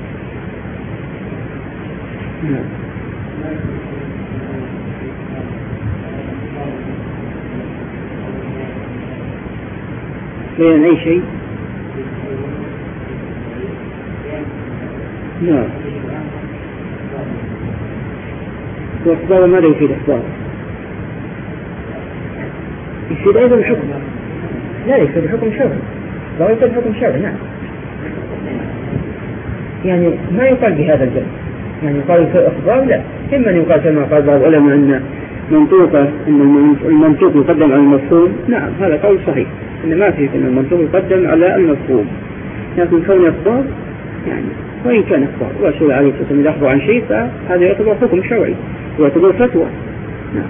بين أي شيء؟ نعم. والإخبار ماذا يفيد إخبار؟ يفيد أيضا الحكم، لا يفيد الحكم شرعي، لا يفيد الحكم شرعي. نعم، يعني ما يقال بهذا الجزء، يعني يقال في إخبار لا، إما أن يقال كما قال بعض العلماء أن المنطوق يقدم على المفهوم. نعم، هذا قول صحيح، إن ما فيه أن المنطوق يقدم على المفهوم، لكن كون إخبار يعني وإن كان إخبار ورسول عليه الصلاة والسلام أخبر عن شيء فهذا يعتبر حكم شرعي ويعتبر فتوى. نعم.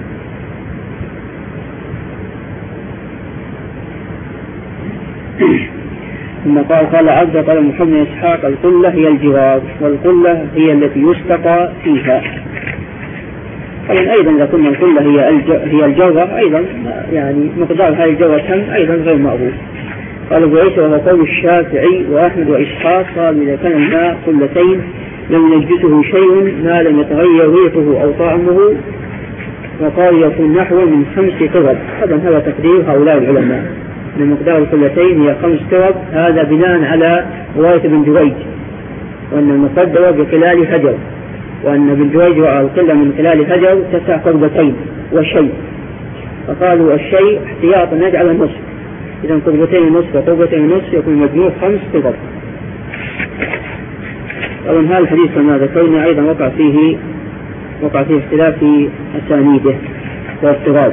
ثم قال عبد قال محمد إسحاق القلة هي الجواب، والقلة هي التي يستقى فيها. طبعا أيضا إذا كنا القلة هي الجوة أيضا يعني مقدار هذه الجوة كم أيضا غير معروف. قال أبو عيسى وهو قول الشافعي وأحمد وإسحاق قال إذا كان الماء قلتين لم ينجسه شيء ما لم يتغير ريحه أو طعمه، وقال يكون نحو من 5 قرب. طبعا هذا تقدير هؤلاء العلماء من مقدار القلتين هي 5 قرب، هذا بناء على رواية ابن جريج وأن المقدرة بخلال حجر، وأن ابن جريج رأى القلة من خلال حجر 9 قربتين وشيء، فقالوا الشيء احتياطا نجعل النصف، إذا قربتين ونصف وقربتين ونصف يكون مجموع 5 قرب. طبعا هذا الحديث كما ذكرنا أيضا وقع فيه اختلاف في أسانيده واضطراب،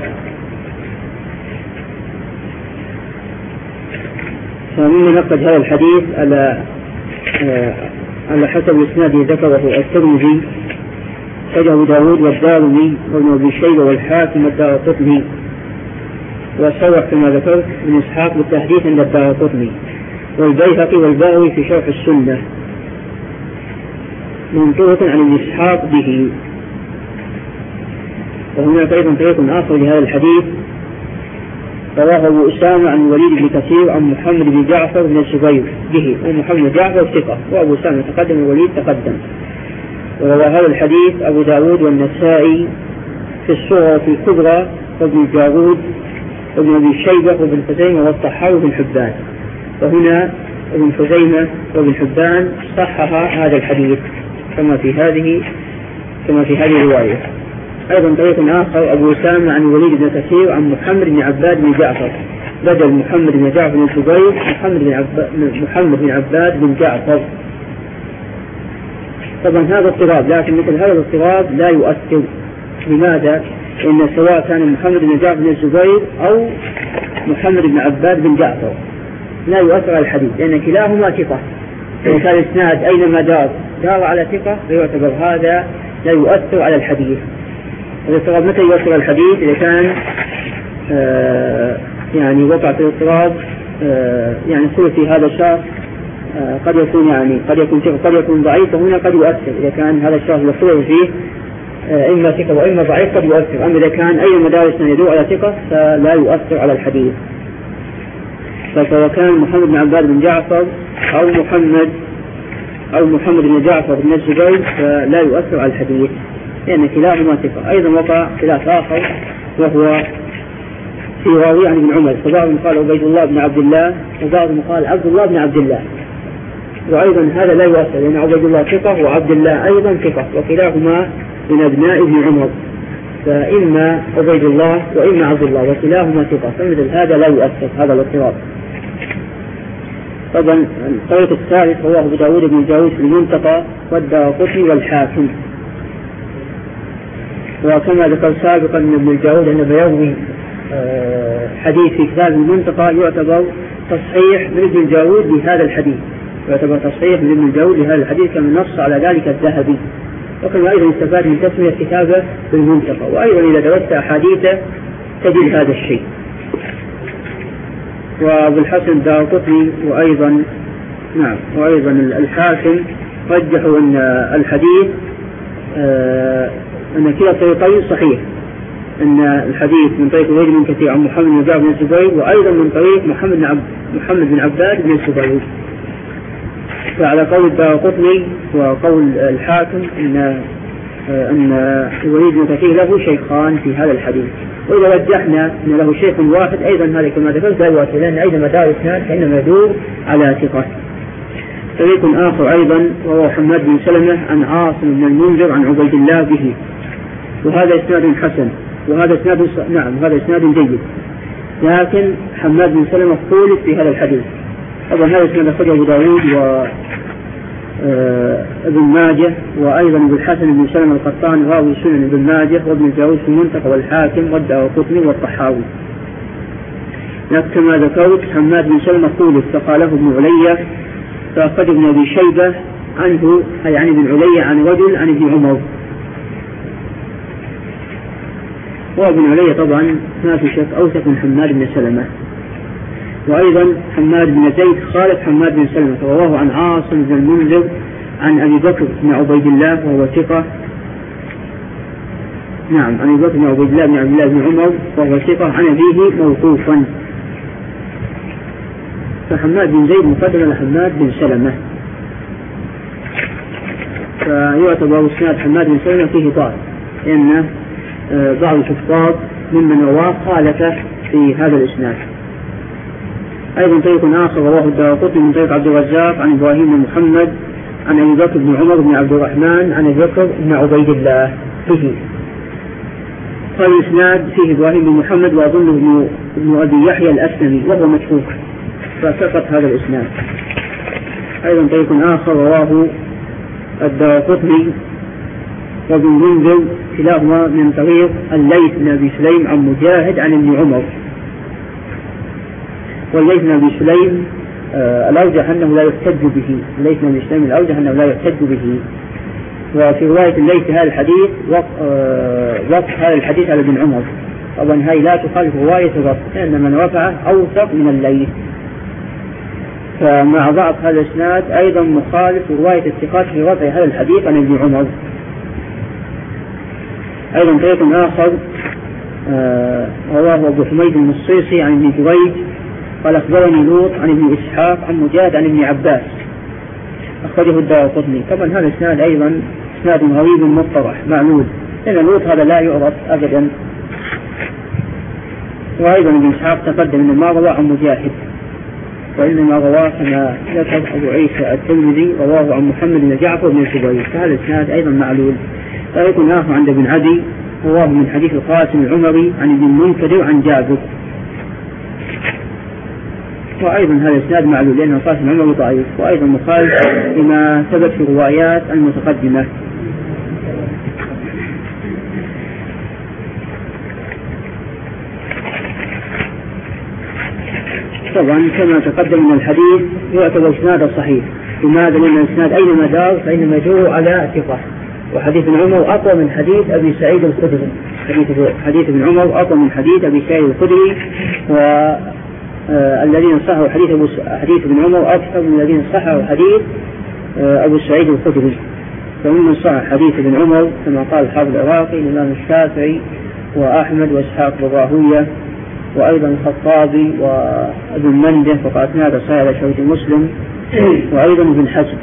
فمن نقد هذا الحديث على حسب إسناده ذكره الترمذي وأبو داود والدارمي وابن أبي شيبة والحاكم والدارقطني، وصرح كما ذكرت من إسحاق بالتحديث عند الدارقطني والبيهقي والباوي في شرح السنة منطوقة عن ابن إسحاق به. وهناك أيضا طريق آخر لهذا الحديث رواه أبو أسامة عن الوليد بن كثير عن محمد بن جعفر بن الزبير به، ومحمد بن جعفر ثقة وأبو أسامة تقدم والوليد تقدم. وروى هذا الحديث أبو داود والنسائي في الصغرى في الكبرى وابن جارود وابن أبي شيبة وابن خزيمة والطحاوي وابن حبان، وهنا ابن خزيمة وابن حبان صحح هذا الحديث كما في هذه الرواية. أيضا طريق آخر أبو أسامة عن الوليد بن كثير عن محمد بن عباد بن جعفر، بدل محمد بن جعفر بن الزبير محمد بن عباد بن جعفر. طبعا هذا اضطراب، لكن مثل هذا الاضطراب لا يؤثر. لماذا؟ لأن سواء كان محمد بن جعفر بن الزبير أو محمد بن عباد بن جعفر لا يؤثر على الحديث، لأن كلاهما ثقة، وكان الإسناد أينما دار على ثقة فيعتبر هذا لا يؤثر على الحديث. الاضطراب متى يؤثر على الحديث؟ إذا كان يعني وقع في الاضطراب يعني ثلثي هذا الشخص قد يكون ثقة قد يكون ضعيف، وهنا قد يؤثر إذا كان هذا الشخص يختلف فيه إما ثقة وإما ضعيف قد يؤثر. أما إذا كان أي مدارس يدور على ثقة فلا يؤثر على الحديث. فسواء كان محمد بن عباد بن جعفر أو محمد بن جعفر بن الزبير فلا يؤثر على الحديث لأن كلاهما ثقة. أيضا وقع خلاف آخر وهو في راوي عن ابن عمر، فبعضهم قال عبيد الله بن عبد الله وبعضهم قال عبد الله بن عبد الله، وأيضا هذا لا يؤثر لأن عبيد الله ثقة وعبد الله أيضا ثقة وكلاهما من أبناء ابن عمر، فإما عبيد الله وإما عبد الله وكلاهما ثقة، فمثل هذا لا يؤثر هذا الاضطراب. طبعا الطريق الثالث هو أبو داود بن جاوز في المنتقى والدارقطني والحاكم. وكما ذكر سابقا من ابن الجاود أن بيروي حديث في كتاب المنتقى يعتبر تصحيح من ابن الجاود لهذا الحديث، يعتبر تصحيح من ابن الجاود لهذا الحديث كما نص على ذلك الذهبي. وكما أيضا استفاد من تسمية كتابه بالمنتقى، وأيضا إذا درست أحاديثه تجد هذا الشيء. وأبو الحسن الدارقطني وأيضا الحاكم رجحوا أن الحديث أن كلا الطريقين صحيح، أن الحديث من طريق الوليد بن كثير عن محمد بن جعفر بن الزبير وأيضا من طريق محمد بن عباد بن الزبير. فعلى قول الدارقطني وقول الحاكم أن الوليد بن كثير له شيخان في هذا الحديث، وإذا رجحنا أن له شيخ واحد أيضا هذا كما ذكرت لا يؤثر، لأن أيضا مدار اثنان فإنما يدور على ثقة. طريق آخر أيضا وهو حماد بن سلمة عن عاصم بن المنذر عن عبيد الله به، وهذا إسناد حسن وهذا إسناد هذا إسناد جيد. لكن حماد بن سلمة خولف في هذا الحديث. طبعا هذا الإسناد أخرجه أبو داود وابن ماجه، وأيضا ابن الحسن بن سلمة القطان راوي سنن ابن ماجه، وابن الجارود في المنتقى، والحاكم، والدارقطني، والطحاوي. لكن كما ذكرت حماد بن سلمة خولف، فقاله ابن علي، فأخرج ابن أبي شيبة عنه، أي عن ابن علي عن رجل عن ابن عمر. وابن علي طبعا ما في شك أوثق من حماد بن سلمة. وأيضا حماد بن زيد خالف حماد بن سلمة، رواه عن عاصم بن المنذر عن أبي بكر بن عبيد الله وهو ثقة. نعم، عن أبي بكر بن عبيد الله بن عبد الله بن عمر وهو ثقة، عن أبيه موقوفا. فحماد بن زيد مقدم لحماد بن سلمة، فيعتبر اسناد حماد بن سلمة فيه ضعف، لأن بعض الحفاظ ممن رواه خالفه في هذا الاسناد. أيضا طريق آخر رواه الدارقطني من طريق عبد الرزاق عن إبراهيم بن محمد عن أبي بكر بن عمر بن عبد الرحمن عن أبي بكر بن عبيد الله فيه. قال الإسناد فيه إبراهيم بن محمد وأظنه ابن أبي يحيى الأسلمي وهو متروك، فسقط هذا الإسناد. أيضا طريق آخر رواه الدارقطني وابن منذر كلاهما من طريق الليث بن أبي سليم عن مجاهد عن ابن عمر. والليث بن أبي سليم الأرجح أنه لا يحتج به، الليث بن أبي سليم الأرجح أنه لا يحتج به. وفي رواية الليث هذا الحديث وقف هذا الحديث على ابن عمر. طبعا هاي لا تخالف رواية الرفع، لأن من رفعه أوثق من الليث. فمع ضعف هذا الإسناد أيضا مخالف رواية الثقات في رفع هذا الحديث عن ابن عمر. أيضا طريق آخر رواه أبو حميد المصيصي عن ابن جريج قال أخبرني لوط عن ابن إسحاق عن مجاهد عن ابن عباس، أخرجه الدارقطني. طبعا هذا الإسناد أيضا إسناد غريب مضطرح معلول، لأن لوط هذا لا يعرف أبدا. وأيضا ابن إسحاق تقدم أنه ما رواه عن مجاهد، وإنما رواه كما ذكر أبو عيسى الترمذي رواه عن محمد بن جعفر بن الزبير، فهذا الإسناد أيضا معلول. طريق آخر عند ابن عدي رواه من حديث القاسم العمري عن ابن المنكدر عن جابر، وأيضا هذا الإسناد معلول لأن القاسم العمري ضعيف، وأيضا مخالف لما ثبت في الروايات المتقدمة. طبعا كما تقدم من الحديث يعتبر إسنادا صحيح. لماذا؟ لأن الإسناد أينما دار فإنما يدور على ثقة، وحديث ابن عمر أقوى من حديث أبي سعيد الخدري. حديث ابن عمر أقوى من حديث أبي سعيد الخدري، والذين صحوا حديث ابن عمر أكثر من الذين صحوا حديث أبو سعيد الخدري. فممن صح حديث ابن عمر كما قال الحافظ العراقي الإمام الشافعي وأحمد وإسحاق بن راهويه، وأيضا الخطابي وابن منده فقد نادى صحيح على شرط مسلم، وأيضا ابن حزم.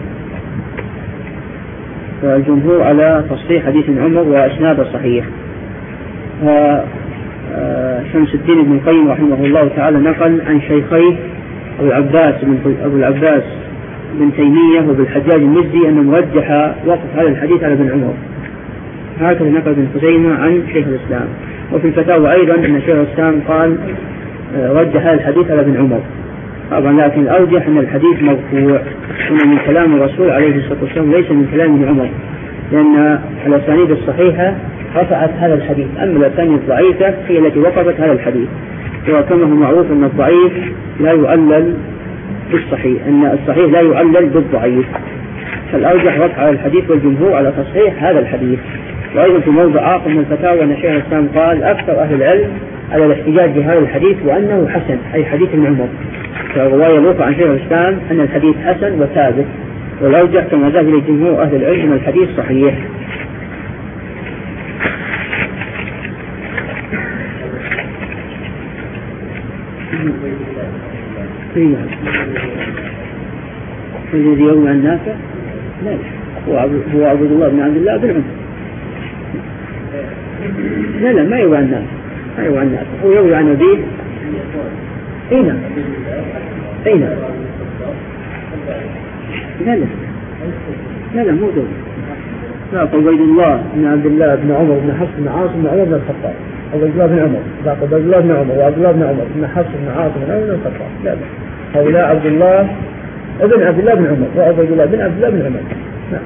والجمهور على تصحيح حديث ابن عمر وإسناده صحيح. وشمس الدين ابن القيم رحمه الله تعالى نقل عن شيخيه أبو العباس بن تيمية وابن الحجاج المزي أنه مرجح وقف هذا الحديث على ابن عمر، هكذا نقل ابن خزيمة عن شيخ الإسلام. وفي الفتاوى أيضا أن شيخ الإسلام قال رجح هذا الحديث على ابن عمر. طبعا لكن الأرجح أن الحديث مرفوع، وأن من كلام الرسول عليه الصلاة والسلام ليس من كلام ابن عمر، لأن الأسانيد الصحيحة رفعت هذا الحديث، أما الأسانيد الضعيفة هي التي وقفت هذا الحديث. وكما هو معروف أن الضعيف لا يعلل بالصحيح، أن الصحيح لا يعلل بالضعيف، فالأرجح رفع هذا الحديث والجمهور على تصحيح هذا الحديث. وأيضا في موضع آخر من الفتاوى أن شيخ الإسلام قال أكثر أهل العلم على الاحتجاج بهذا الحديث وأنه حسن، أي حديث ابن عمر. فالرواية الأخرى عن شيخ الإسلام أن الحديث حسن وثابت، والأرجح كما ذهب إليه جمهور أهل العلم أن الحديث صحيح. الذي يروي عن نافع لا هو عبد الله بن عبد الله بن عمر. لا ما يروي عن نافع، هو يروي عن أبيه. أين لا مو دول. لا عبيد الله بن عبد الله بن عمر بن حفص بن عاصم بن عمر بن الخطاب. عبد الله بن عمر، عبد الله بن عمر وعبد الله بن عمر بن حفص بن عاصم بن عمر بن الخطاب، لا هؤلاء عبد الله ابن عبد الله بن عمر وعبد الله بن عبد الله بن عمر. نعم.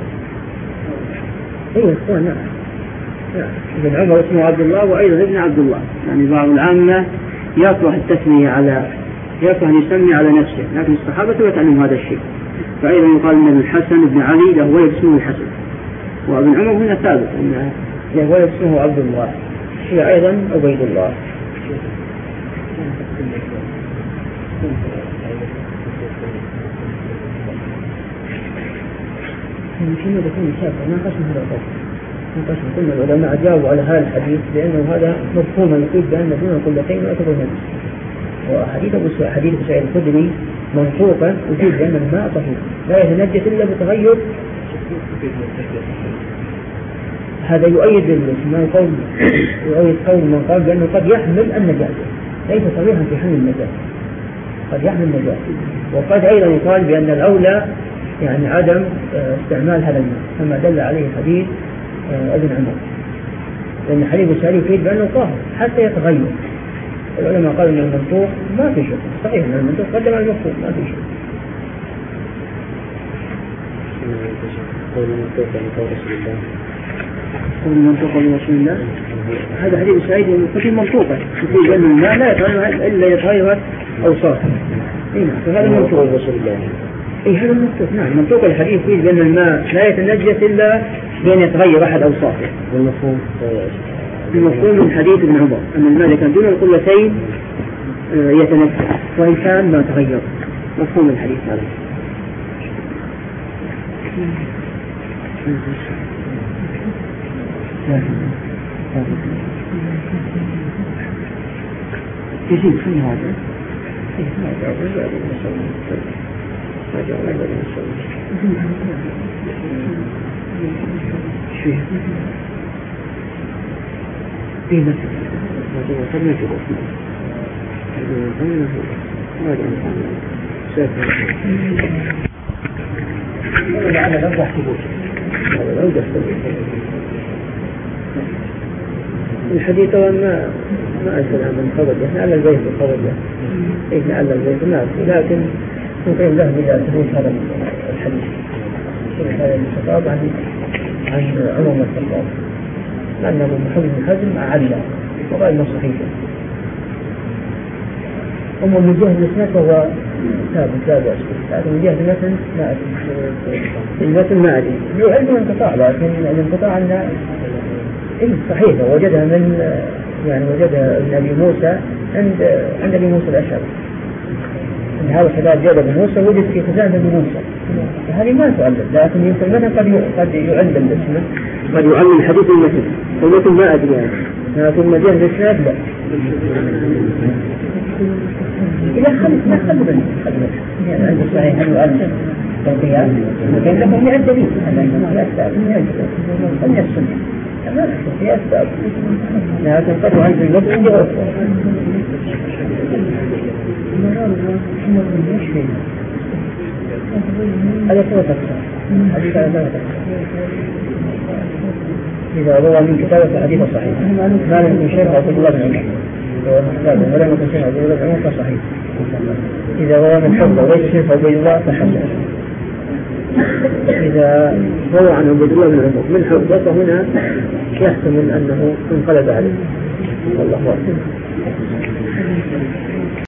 إخوان نعم. ابن عمر اسمه عبد الله وأيضا ابن عبد الله. يعني بعض العامة يكره التسمية يكره أن يسمي على نفسه، لكن الصحابة ثبت عنهم هذا الشيء. فأيضا يقال أن الحسن بن علي له ولد اسمه الحسن، وابن عمر هنا ثابت أن له ولد اسمه عبد الله، هي أيضا عبيد الله. شنو يكون شافع ما قسم هذا القول، ما قسم. كل العلماء جاوبوا على هذا الحديث لأنه هذا مفهوم يقول بأن دون القلتين يعتبر نجس، وحديث سعيد الخدري منطوقا يفيد بأن الماء طهور لا يتنجس إلا بتغير. هذا يؤيد قول من قال بأنه قد يحمل النجاسة، ليس صريحا في حمل النجاسة، قد يحمل النجاسة. وقد أيضا يقال بأن الأولى يعني عدم استعمال هذا الماء كما دل عليه حديث ابن عمر، لأن حديث سعيد يفيد بأنه طاهر حتى يتغير. العلماء قالوا أن المنطوق ما في شيء، صحيح أن المنطوق قدم المفهوم ما في شيء. قول المنطوق عن رسول الله، قول المنطوق عن رسول الله، هذا حديث سعيد يفيد منطوقا، يفيد بأن الماء لا يتغير إلا يتغير أوصافه. فهذا منطوق رسول الله. هذا المنطوق. نعم منطوق الحديث فيه بأن الماء لا يتنجس إلا بأن يتغير أحد أوصافه. المفهوم من حديث ابن عمر أن الماء كان دون القلتين يتنجس وإن كان ما تغير. مفهوم الحديث هذا. يزيد في هذا. الحديث طبعا ما أسأل عن قبضه، لعل البيت بقبضه، لعل البيت ما في، لكن ممكن له إلى ثبوت هذا الحديث، هذا الخطاب عن عمر بن الخطاب، لأنه محمد بن حزم أعلى وقال ما صحيحه. أما من جهة الإسناد فهو ثابت لا بأس به، لكن من جهة المتن لا أدري. المتن ما أدري، له علم انقطاع، لكن الانقطاع عندنا صحيحة وجدها وجدها من أبي موسى عند أبي موسى الأشعري. أن هذا الحداد جاء أبي موسى وجد في خزانة أبي موسى، هذه ما تعلم، لكن يمكن المتن قد يعلم باسمه، قد يعلم حديث المتن، فالمتن ما أدري يعني. لكن من جهة الإسناد لا. إذا خلف يعني عند الصحيح أن يؤلم بالقياس، لكن لكم من الدليل أنه لا أسباب من السنة، ما في أسباب، لكن قد عند المتن جواب. هذا ثلاثة أقسام. إذا روى من كتابة حديث صحيح ما من شيخ عبد الله بن عمر ولا من شيخ عبد الله بن عمر فصحيح. إذا روى من حفظ وليس شيخ عبد الله فحسن. إذا روى عن عبد الله بن عمر من حفظه فهنا يحتمل أنه انقلب عليه. والله أعلم.